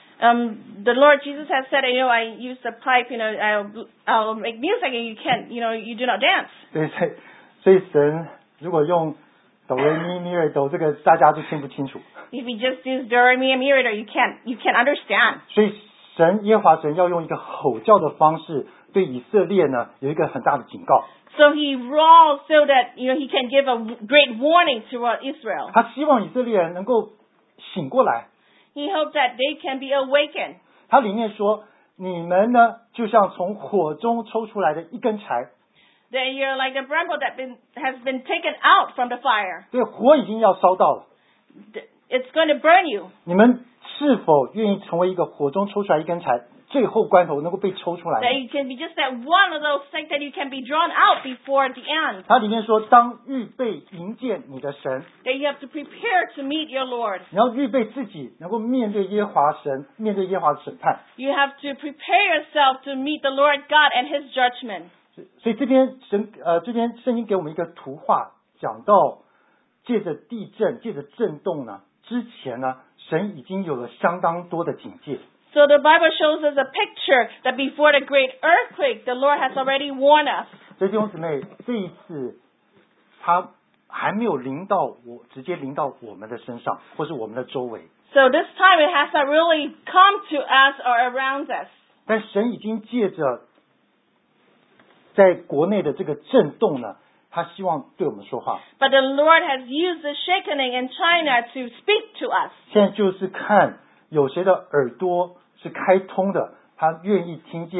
The Lord Jesus has said, I use the pipe, I'll make music and you can't, you do not dance. 所以神如果用哆来咪咪瑞哆，这个大家都听不清楚。 If you just use do re mi and mi re do, you can't understand. 所以耶和华神要用一个吼叫的方式，对以色列呢有一个很大的警告。 So he roars so that, he can give a great warning to Israel. 他希望以色列人能够醒过来。 He hoped that they can be awakened. 他里面说，你们呢就像从火中抽出来的一根柴。 That you're like the bramble that has been taken out from the fire. 对，火已经要烧到了。 It's going to burn you. 你们是否愿意成为一个火中抽出来一根柴，最后关头能够被抽出来？ That you can be just that one of those things that you can be drawn out before the end. 它里面说，当预备迎接你的神， That you have to prepare to meet your Lord. 你要预备自己能够面对耶和华神，面对耶和华的审判。 You have to prepare yourself to meet the Lord God and His judgment. 所以这边圣经给我们一个图画，讲到借着地震、借着震动呢，之前呢，神已经有了相当多的警戒。 So the Bible shows us a picture that before the great earthquake, the Lord has already warned us. 所以弟兄姊妹，这一次他还没有直接临到我们的身上，或是我们的周围。 So this time it has not really come to us or around us. 但神已经借着在国内的这个震动呢，他希望对我们说话。 But the Lord has used the shaking in China to speak to us. 现在就是看有谁的耳朵是开通的，他愿意听见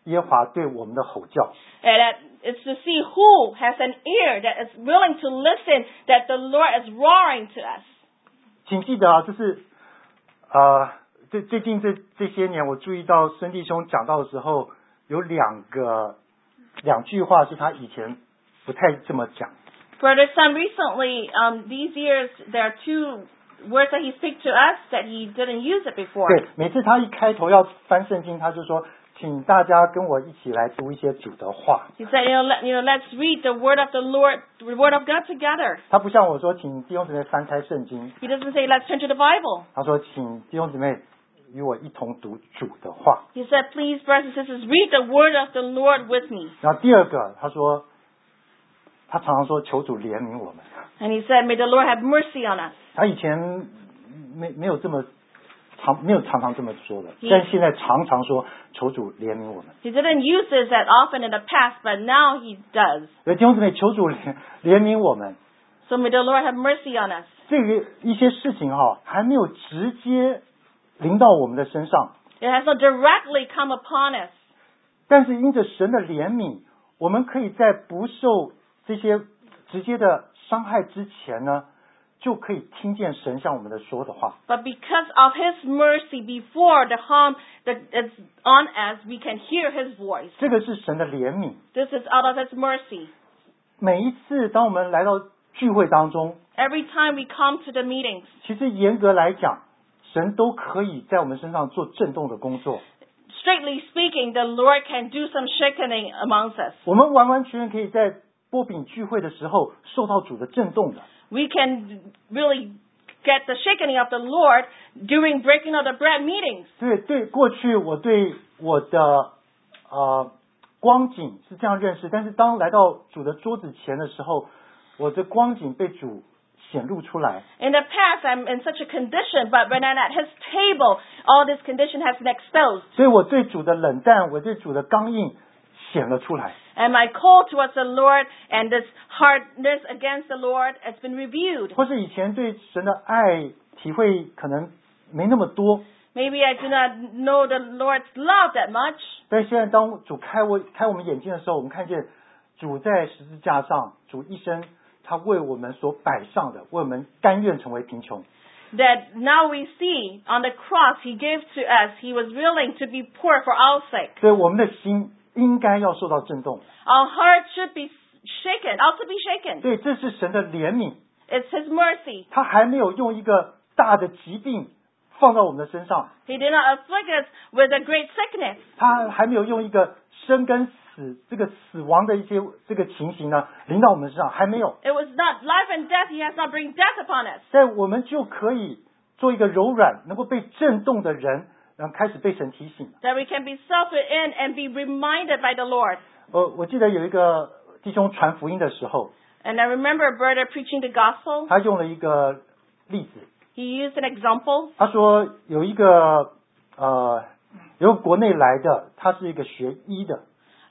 耶和华对我们的吼叫。 And it's to see who has an ear that is willing to listen, that the Lord is roaring to us. 请记得啊，就是最近这些年，我注意到孙弟兄讲到的时候，有两句话是他以前不太这么讲。 Brother Son, recently, these years, there are two words that he speaks to us that he didn't use it before. 对，每次他一开头要翻圣经，他就说，请大家跟我一起来读一些主的话。 He said, let's read the word of the Lord, the word of God together. 他不像我说，请弟兄姊妹翻开圣经， He doesn't say, let's turn to the Bible. 他说，请弟兄姊妹与我一同读主的话。 He said, please, brothers and sisters, read the word of the Lord with me. 然后第二个，他说，他常常说求主怜悯我们。 And he said, may the Lord have mercy on us. 他以前没有常常这么说的，但现在常常说求主怜悯我们。 He didn't use this that often in the past, but now he does. 所以弟兄姊妹，求主怜悯我们。 So may the Lord have mercy on us. 这个一些事情还没有直接临到我们的身上， It has not directly come upon us. 但是因着神的怜悯，我们可以在不受这些直接的伤害之前呢，就可以听见神向我们的说的话。 But because of his mercy before the harm that is on us, we can hear his voice. 这个是神的怜悯。 This is out of his mercy. 每一次当我们来到聚会当中， Every time we come to the meetings, 其实严格来讲，神都可以在我们身上做震动的工作。 straightly speaking, the Lord can do some shaking amongst us. 我们完完全全可以在波饼聚会的时候受到主的震动的。 We can really get the shaking of the Lord during breaking of the bread meetings. 对，过去我对我的光景是这样认识，但是当来到主的桌子前的时候，我的光景被主显露出来。 In the past, I'm in such a condition, but when I'm at his table, all this condition has been exposed. 所以我对主的冷淡，我对主的刚硬显了出来。 And my call towards the Lord and this hardness against the Lord has been reviewed. 或是以前对神的爱体会可能没那么多， Maybe I do not know the Lord's love that much. 但是现在当主开我们眼睛的时候，我们看见主在十字架上，主一生他为我们所摆上的，为我们甘愿成为贫穷。 That now we see on the cross he gave to us, he was willing to be poor for our sake. 所以我们的心应该要受到震动。 Our heart should be shaken, also be shaken. 对，这是神的怜悯， It's his mercy. 他还没有用一个大的疾病放到我们的身上， He did not afflict us with a great sickness. 他还没有用一个生跟死这个死亡的一些这个情形呢临到我们身上，还没有。 It was not life and death. He has not bring death upon us. 但我们就可以做一个柔软、能够被震动的人，然后开始被神提醒。 That we can be suffered in and be reminded by the Lord. 我记得有一个弟兄传福音的时候， And I remember a brother preaching the gospel. 他用了一个例子， He used an example. 他说有一个国内来的，他是一个学医的，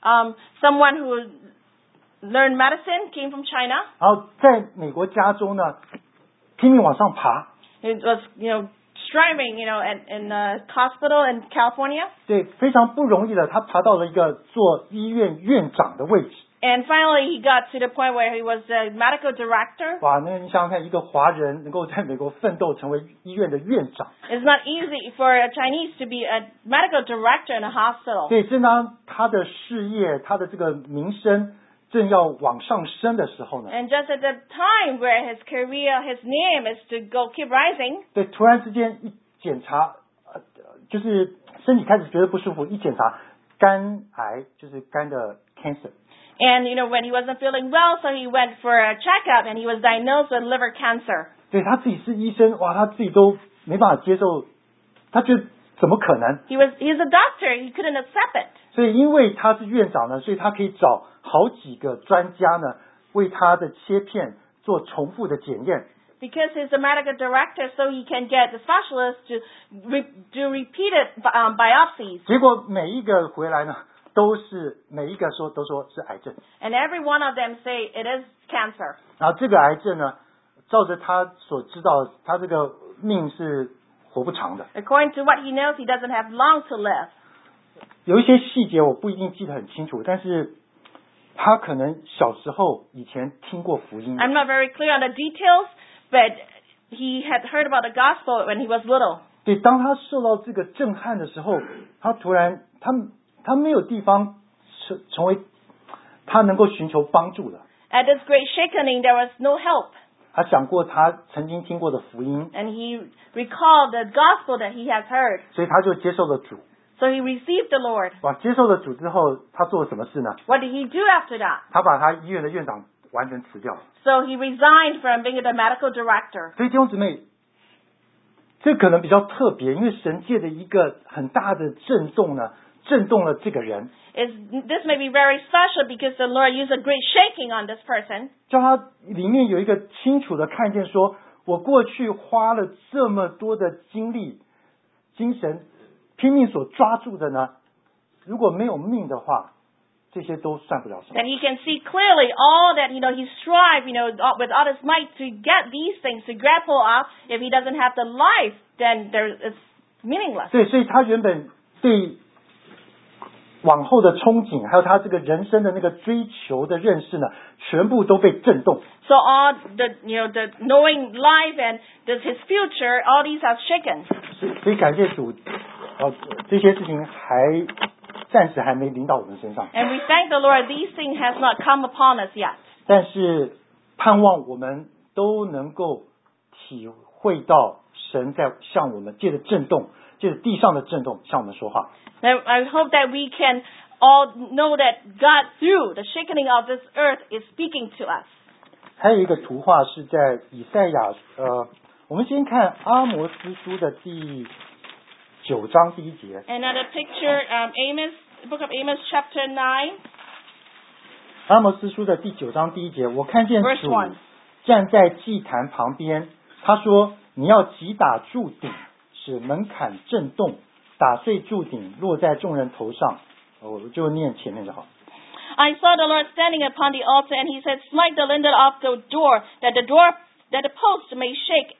Someone who learned medicine came from China. 然后在美国加州呢拼命往上爬， It was, striving, in a hospital in California. 对，非常不容易的，他爬到了一个做医院院长的位置。 And finally, he got to the point where he was a medical director. 哇，那你想想看，一个华人能够在美国奋斗成为医院的院长， It's not easy for a Chinese to be a medical director in a hospital. 对，正当他的事业、他的这个名声正要往上升的时候呢， And just at the time where his career, his name is to keep rising, 对，突然之间一检查，就是身体开始觉得不舒服，一检查肝癌，就是肝的 cancer。 and when he wasn't feeling well, so he went for a checkup and he was diagnosed with liver cancer. 对，他自己是医生，哇，他自己都没办法接受，他觉得怎么可能？ He's a doctor, he couldn't accept it. 所以因为他是院长呢，所以他可以找好几个专家呢，为他的切片做重复的检验。 Because he's a medical director, so he can get the specialists to do repeated biopsies. 结果每一个回来呢，每一个都说是癌症。 And every one of them say it is cancer. 然后这个癌症呢，照着他所知道，他这个命是活不长的。 According to what he knows, he doesn't have long to live. 有一些细节我不一定记得很清楚，但是他可能小时候以前听过福音。 I'm not very clear on the details, but he had heard about the gospel when he was little. 对，当他受到这个震撼的时候，他突然他没有地方成为他能够寻求帮助的。 At this great shaking, there was no help. 他想过他曾经听过的福音， And he recalled the gospel that he has heard. 所以他就接受了主。 So he received the Lord. 哇，接受了主之后，他做了什么事呢？ What did he do after that? 他把他医院的院长完全辞掉了。 So he resigned from being the medical director. 所以弟兄姊妹，这可能比较特别，因为神界的一个很大的震动呢，震动了这个人， This may be very special because the Lord used a great shaking on this person. 叫他里面有一个清楚的看见说，我过去花了这么多的精力、精神，拼命所抓住的呢，如果没有命的话，这些都算不了什么。 That he can see clearly all that, he strived, with all his might to get these things, to grapple up. If he doesn't have the life, then it's meaningless. 对，所以他原本对往后的憧憬，还有他这个人生的那个追求的认识呢，全部都被震动。 So all the knowing life and his future, all these have shaken. 所以感谢主，这些事情暂时还没临到我们身上， And we thank the Lord, these things has not come upon us yet. 但是盼望我们都能够体会到神在向我们借着震动，借着地上的震动向我们说话。 Now, I hope that we can all know that God, through the shaking of this earth, is speaking to us. 还有一个图画是在以赛亚，我们先看阿摩司书的第9章第1节。 Another picture, Book of Amos, chapter 9, 阿摩司书的第9章第1节，我看见 verse 主 1. 站在祭坛旁边，他说：“你要击打柱顶，使门槛震动，打碎柱顶，落在众人头上。”我就念前面就好。 I saw the Lord standing upon the altar, and he said, "Smite the lintel of the door, that the post may shake,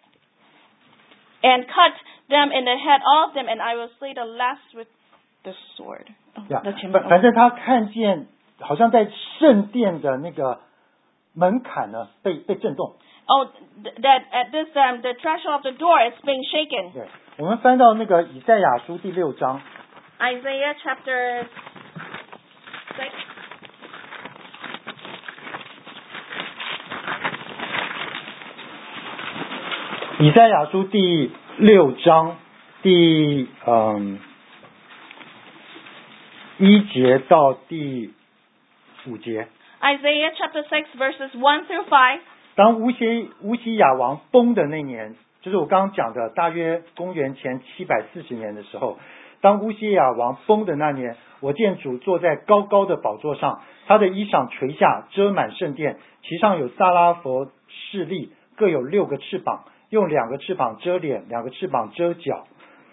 and cut them in the head of them, and I will slay the last with the sword." 反正他看见好像在圣殿的那个门槛呢被震动。 Oh, that at this time the threshold of the door is being shaken. 对，我们翻到那个以赛亚书第6章。 Isaiah chapter 6. 以赛亚书第6章第1节到第5节。 Isaiah chapter 6 verses 1 through 5. 当乌西雅王崩的那年，就是我刚刚讲的大约公元前740年的时候，当乌西雅王崩的那年，我见主坐在高高的宝座上，他的衣裳垂下，遮满圣殿，其上有撒拉佛侍立，各有6个翅膀，用2个翅膀遮脸，2个翅膀遮脚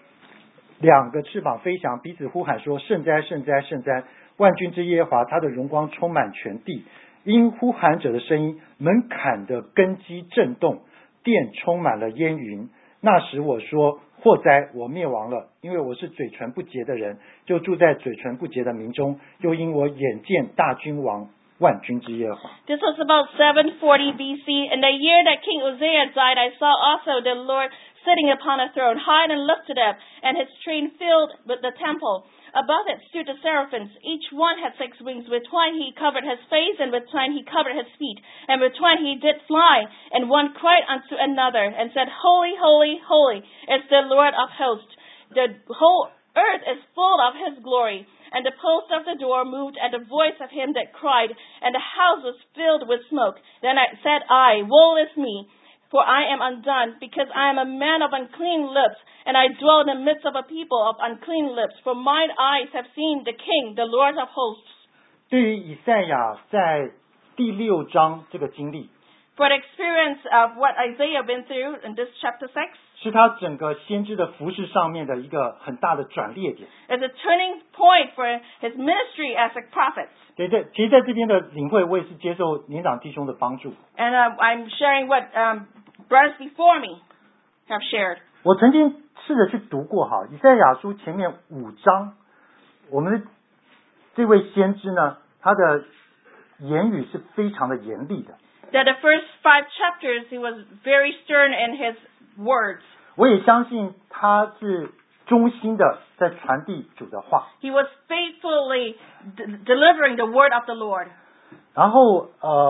，2个翅膀飞翔，彼此呼喊说：圣哉，圣哉，圣哉！万军之耶和华，他的荣光充满全地。因呼喊者的声音，门槛的根基震动，殿充满了烟云。那时我说：祸哉，我灭亡了，因为我是嘴唇不洁的人，就住在嘴唇不洁的民中，又因我眼见大君王万军之耶和华。 This was about 740 BC. In the year that King Uzziah died, I saw also the Lord sitting upon a throne, high and lifted up, and his train filled with the temple. Above it stood the seraphims. Each one had 6 wings. With 1 he covered his face, and with 1 he covered his feet, and with 1 he did fly. And one cried unto another, and said, Holy, holy, holy is the Lord of hosts. The whole earth is full of his glory. And the post of the door moved at the voice of him that cried, and the house was filled with smoke. Then said I, Woe is me, for I am undone, because I am a man of unclean lips, and I dwell in the midst of a people of unclean lips. For mine eyes have seen the King, the Lord of hosts. 对于以赛亚在第6章这个经历， For the experience of what Isaiah been through in this chapter 6, 是他整个先知的服事上面的一个很大的转捩点。 is a turning point for his ministry as a prophet. 对，其实在这边的领会，我也是接受年长弟兄的帮助。 And I'm sharing what brothers before me have shared. 我曾经试着去读过以赛亚书前面5章， 我们的这位先知呢，他的言语是非常的严厉的。 That the first 5 chapters, he was very stern in his words. 我也相信他是忠心的在传递主的话。 He was faithfully delivering the word of the Lord. 然后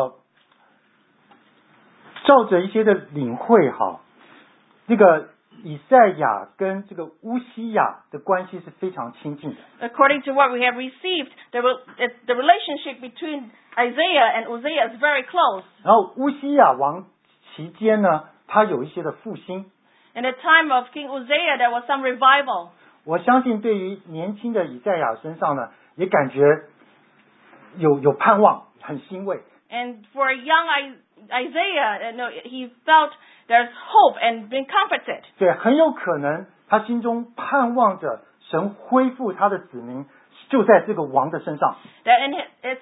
照着一些的领会哈，这个以赛亚跟这个乌西雅的关系是非常亲近的。 According to what we have received, the relationship between Isaiah and Uzziah is very close. 然后乌西雅王期间呢，他有一些的复兴。 In the time of King Uzziah, there was some revival. 我相信对于年轻的以赛亚身上呢，也感觉有盼望，很欣慰。 And for young Isaiah, he felt there's hope and been comforted. 对，很有可能他心中盼望着神恢复他的子民，就在这个王的身上。 That in his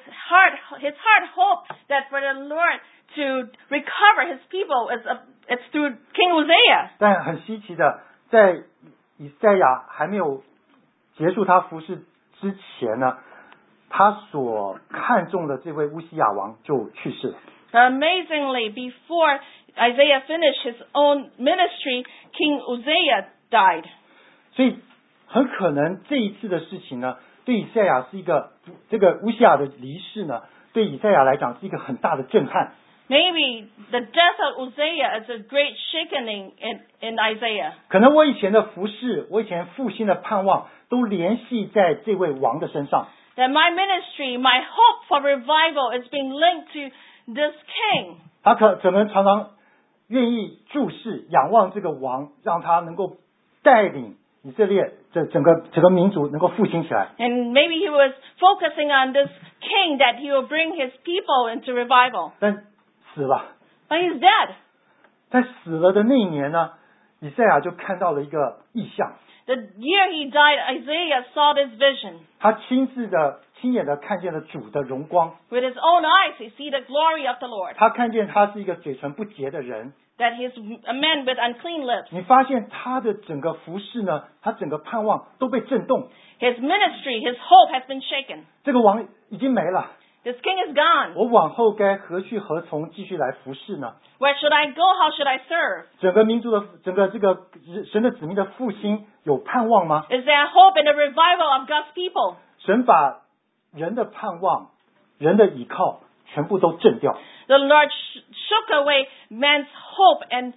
heart hoped that for the Lord to recover his people, it's through King Uzziah. 但很稀奇的，在以赛亚还没有结束他服侍之前呢，他所看重的这位乌西雅王就去世了。 Amazingly, before Isaiah finished his own ministry, King Uzziah died. 所以很可能这一次的事情呢，对以赛亚是一个这个乌西雅的离世呢，对以赛亚来讲是一个很大的震撼。 Maybe the death of Uzziah is a great shaking in Isaiah. 可能我以前的服侍，我以前复兴的盼望，都联系在这位王的身上。 That my ministry, my hope for revival is being linked to this king. 他可能常常愿意注视、仰望这个王，让他能够带领以色列整个民族能够复兴起来。 And maybe he was focusing on this king that he will bring his people into revival. 但死了， But he's dead. 在死了的那一年呢，以赛亚就看到了一个异象。 The year he died, Isaiah saw this vision. 他亲眼的看见了主的荣光。 With his own eyes, he see the glory of the Lord. 他看见他是一个嘴唇不洁的人。 That he's a man with unclean lips. 你发现他的整个服事呢，他整个盼望都被震动。 His ministry, his hope has been shaken. 这个王已经没了。 This king is gone. 我往后该何去何从继续来服侍呢？ Where should I go? How should I serve? 整个民族的整个这个神的子民的复兴有盼望吗？ Is there hope in the revival of God's people? 神把人的盼望、人的倚靠全部都震掉。 The Lord shook away man's hope and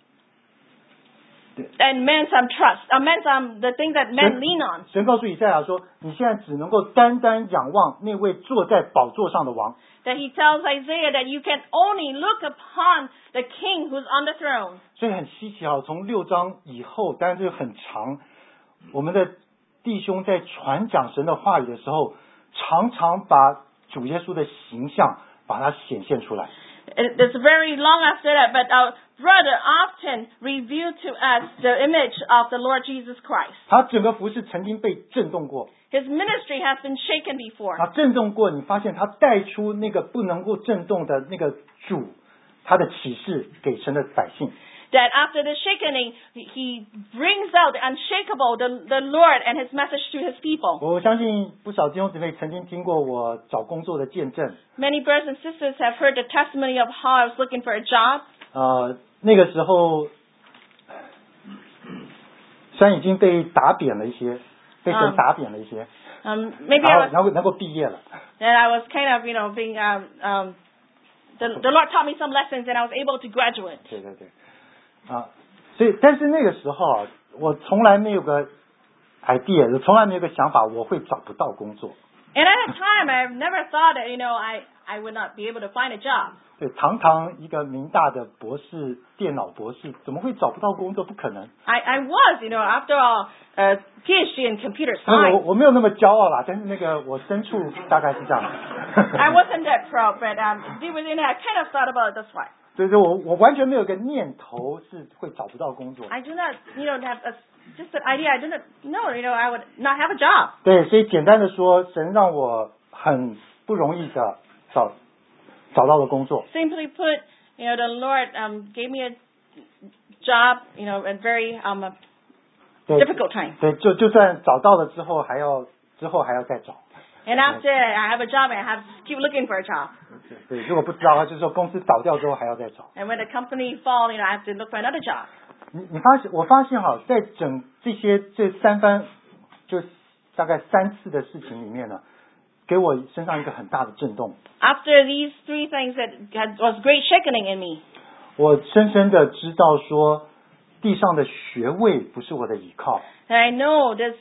man's trust, the thing that men lean on. 神告诉以赛亚说：“你现在只能够单单仰望那位坐在宝座上的王。” That he tells Isaiah that you can only look upon the king who's on the throne. 所以很稀奇啊！从6章以后，当然这个很长，我们的弟兄在传讲神的话语的时候，常常把主耶稣的形象把它显现出来。 It's very long after that, but our brother often revealed to us the image of the Lord Jesus Christ. 他整个服事曾经被震动过， His ministry has been shaken before. 他震动过，你发现他带出那个不能够震动的那个主，他的启示给神的百姓。 That after the shaking, he brings out the unshakable, the Lord and his message to his people. 我相信不少弟兄姊妹曾经听过我找工作的见证。 Many brothers and sisters have heard the testimony of how I was looking for a job. 那个时候虽然已经被打扁了一些，被神打扁了一些， Maybe I was 然后能够毕业了。 that I was kind of, being the Lord taught me some lessons and I was able to graduate. 对对对，所以但是那个时候我从来没有个 idea， 从来没有个想法，我会找不到工作。 And at that time, I've never thought that, I would not be able to find a job. 对，堂堂一个明大的博士，电脑博士，怎么会找不到工作？不可能。 I was, after all, a PhD in computer 我 science. 我没有那么骄傲啦，但是那个我深处大概是这样的。 I wasn't that proud, but deep within it, I kind of thought about it this way. 所以说我完全没有个念头是会找不到工作。 I do not, have just an idea. I didn't know, I would not have a job. 对，所以简单的说，神让我很不容易的找到了工作。 Simply put, the Lord gave me a job, a very 对 difficult time. 对，就算找到了之后，还要之后还要再找。 And after I have a job, I have to keep looking for a job. 对，如果不知道，就是说公司倒掉之后还要再找。 And when the company fall, I have to look for another job. 我发现哈，在这三番就大概3次的事情里面呢，给我身上一个很大的震动。 After these 3 things that was great shaking in me. 我深深的知道说，地上的学位不是我的依靠。 And I know this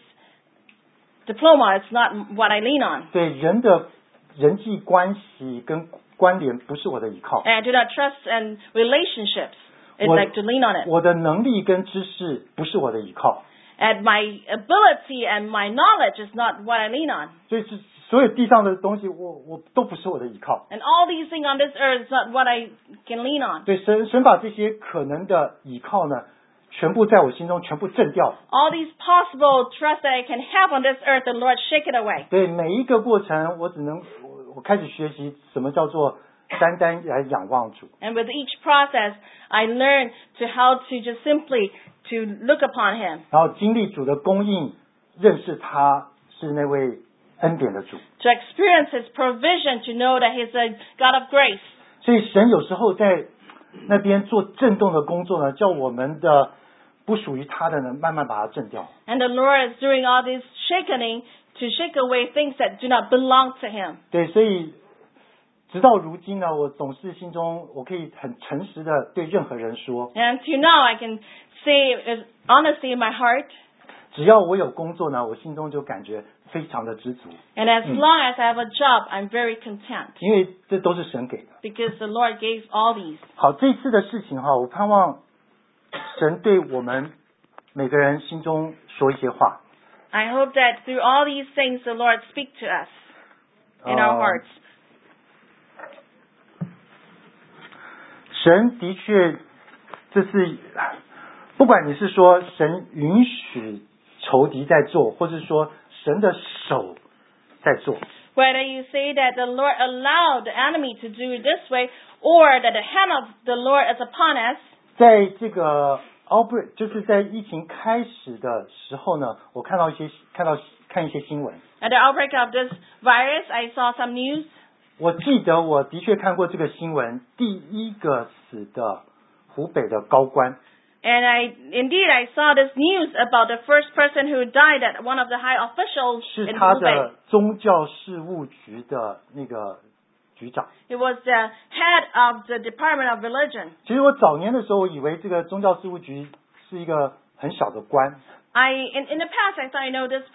diploma is not what I lean on. 对人的人际关系跟关联不是我的依靠。 And I do not trust in relationships. It's like to lean on it. 我的能力跟知识不是我的依靠。 And my ability and my knowledge is not what I lean on. 所有地上的东西我都不是我的依靠。 And all these things on this earth is not what I can lean on. 对，神把这些可能的依靠呢，全部在我心中全部震掉。 All these possible trust that I can have on this earth, the Lord shake it away. 对，每一个过程我开始学习什么叫做单单来仰望主。 And with each process, I learn how to just simply to look upon Him. 然后经历主的供应，认识他是那位恩典的主。 To experience His provision, to know that He's a God of grace. 所以神有时候在那边做震动的工作呢，叫我们的不属于他的呢，慢慢把它震掉。 And the Lord is doing all this shaking to shake away things that do not belong to Him. 对，所以直到如今呢，我总是心中我可以很诚实的对任何人说， And to now, I can say honestly in my heart, 只要我有工作呢，我心中就感觉非常的知足， and as long as I have a job, I'm very content 因为这都是神给的。 because the Lord gave all these. 好，这次的事情哈，我盼望神对我们每个人心中说一些话。 I hope that through all these things, the Lord speak to us in our hearts. 神的确，这是不管你是说神允许仇敌在做，或是说神的手在做， Whether you say that the Lord allowed the enemy to do it this way, or that the hand of the Lord is upon us, 在这个 outbreak 就是在疫情开始的时候呢，我看一些新闻。 at the outbreak of this virus, I saw some news. 我记得我的确看过这个新闻，第一个死的湖北的高官， And I saw this news about the first person who died at one of the high officials 是 in 他 Hubei. 的宗教事务局的那个局长。 It was the head of the Department of Religion. 其实我早年的时候，我以为这个宗教事务局是一个很小的官， In the past, I thought, this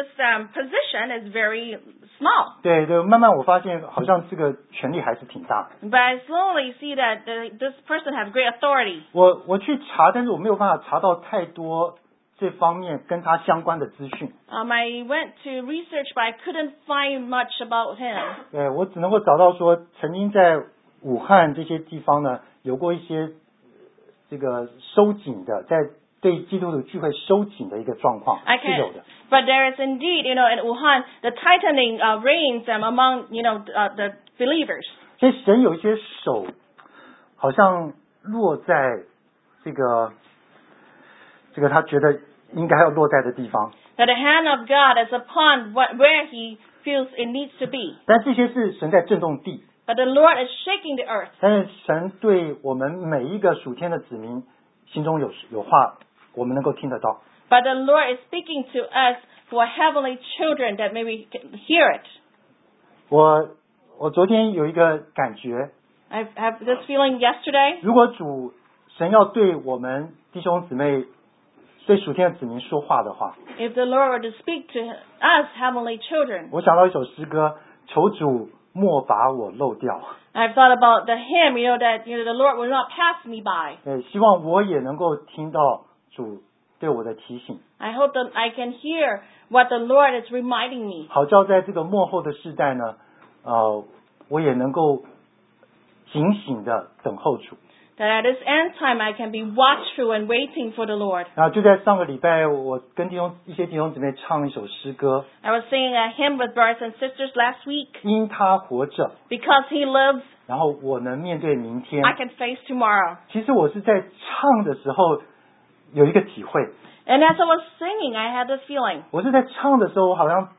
position is very small. 对，慢慢我发现好像这个权力还是挺大的。 But I slowly see that this person has great authority. 我去查，但是我没有办法查到太多这方面跟他相关的资讯。 I went to research, but I couldn't find much about him. 对，我只能够找到说，曾经在武汉这些地方呢，有过一些这个收紧的，在对基督徒聚会收紧的一个状况，是有的。 But there is indeed, in Wuhan, the tightening reigns among, the believers. 所以神有一些手，好像落在这个他觉得应该要落在的地方。 That the hand of God is upon where He feels it needs to be. 但这些是神在震动地， But the Lord is shaking the earth. 但是神对我们每一个属天的子民心中有话，我们能够听得到。 But the Lord is speaking to us who are heavenly children that maybe can hear it. 我昨天有一个感觉， I have this feeling yesterday. 如果神要对我们弟兄姊妹、对属天的子民说话的话， If the Lord were to speak to us heavenly children. 我想到一首诗歌，求主莫把我漏掉。 I've thought about the hymn, that the Lord will not pass me by. 希望我也能够听到主对我的提醒， I hope that I can hear what the Lord is reminding me. 好叫在这个末后的世代呢，我也能够警醒的等候主。 That at this end time I can be watchful and waiting for the Lord. 然后就在上个礼拜，我跟一些弟兄姊妹唱一首诗歌， I was singing a hymn with brothers and sisters last week. 因他活着， Because He lives, 然后我能面对明天。 I can face tomorrow. 其实我是在唱的时候有一个体会， And as I was singing, I had this feeling. 我是在唱的时候，我好像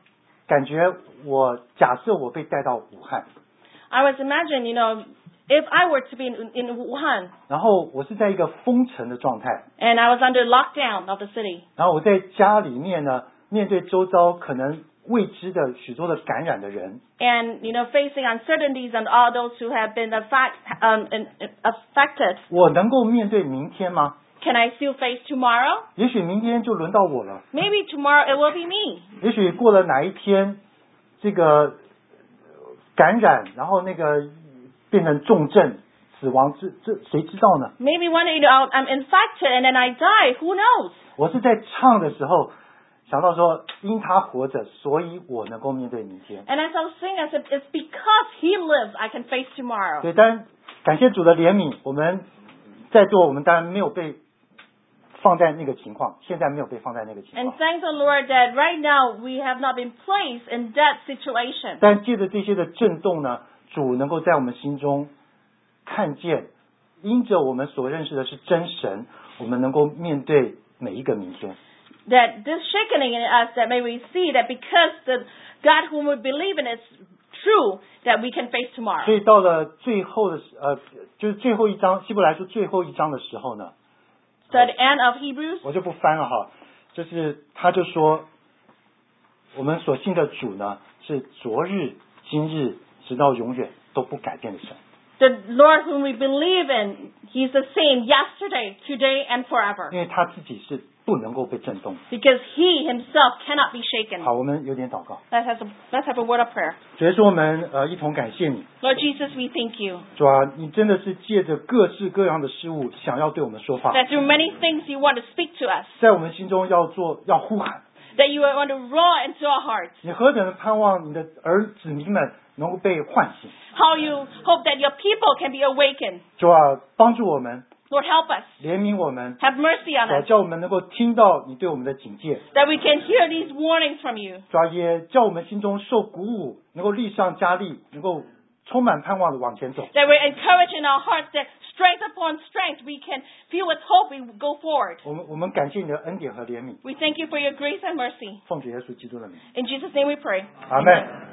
感觉假设我被带到武汉， I was imagine, if I were to be in Wuhan 然后我是在一个封城的状态， and I was under lockdown of the city, 然后我在家里面呢，面对周遭可能未知的许多的感染的人， and facing uncertainties and all those who have been affected, 我能够面对明天吗？ can I still face tomorrow? 也许明天就轮到我了， Maybe tomorrow it will be me. 也许过了哪一天，这个感染，然后那个变成重症、死亡，这谁知道呢？ Maybe one day I'm infected and then I die. Who knows? 我是在唱的时候想到说，因他活着，所以我能够面对明天。 And as I was singing, I said, it's because He lives, I can face tomorrow. 对，当然感谢主的怜悯，我们在座我们当然没有被放在那个情况，现在没有被放在那个情 And 况。 thank the Lord that right now we have not been placed in that situation. 但借着这些的震动呢，主能够在我们心中看见，因着我们所认识的是真神，我们能够面对每一个明天。 That this shaking in us, that may we see that because the God whom we believe in is true, that we can face 所 tomorrow. 以到了最后的就是最后一章，希伯来书最后一章的时候呢， So at the end of Hebrews, 我就不翻了哈，就是他就说，我们所信的主呢，是昨日、今日，直到永远都不改变的神。 the Lord whom we believe in, He's the same yesterday, today, and forever. 因为他自己是不能够被震动的。 Because He Himself cannot be shaken. 好，我们有点祷告。 Let's have a word of prayer. 主耶稣，我们一同感谢你， Lord Jesus, we thank you 主啊，你真的是借着各式各样的事物，想要对我们说话， that through many things you want to speak to us, 在我们心中要呼喊。 that you want to roar into our hearts. 你何等的盼望你的子民们能够被唤醒， How you hope that your people can be awakened. 主啊，帮助我们， Lord, help us. 怜悯我们， Have mercy on 主啊， us. 叫我们能够听到你对我们的警戒， That we can hear these warnings from you. 主啊，也叫我们心中受鼓舞，能够力上加力，能够充满盼望的往前走。 That we're encouraged in our hearts that strength upon strength we can feel with hope we go forward. 我们感谢你的恩典和怜悯， We thank you for your grace and mercy. 奉主耶稣基督的名， In Jesus' name we pray. 阿门。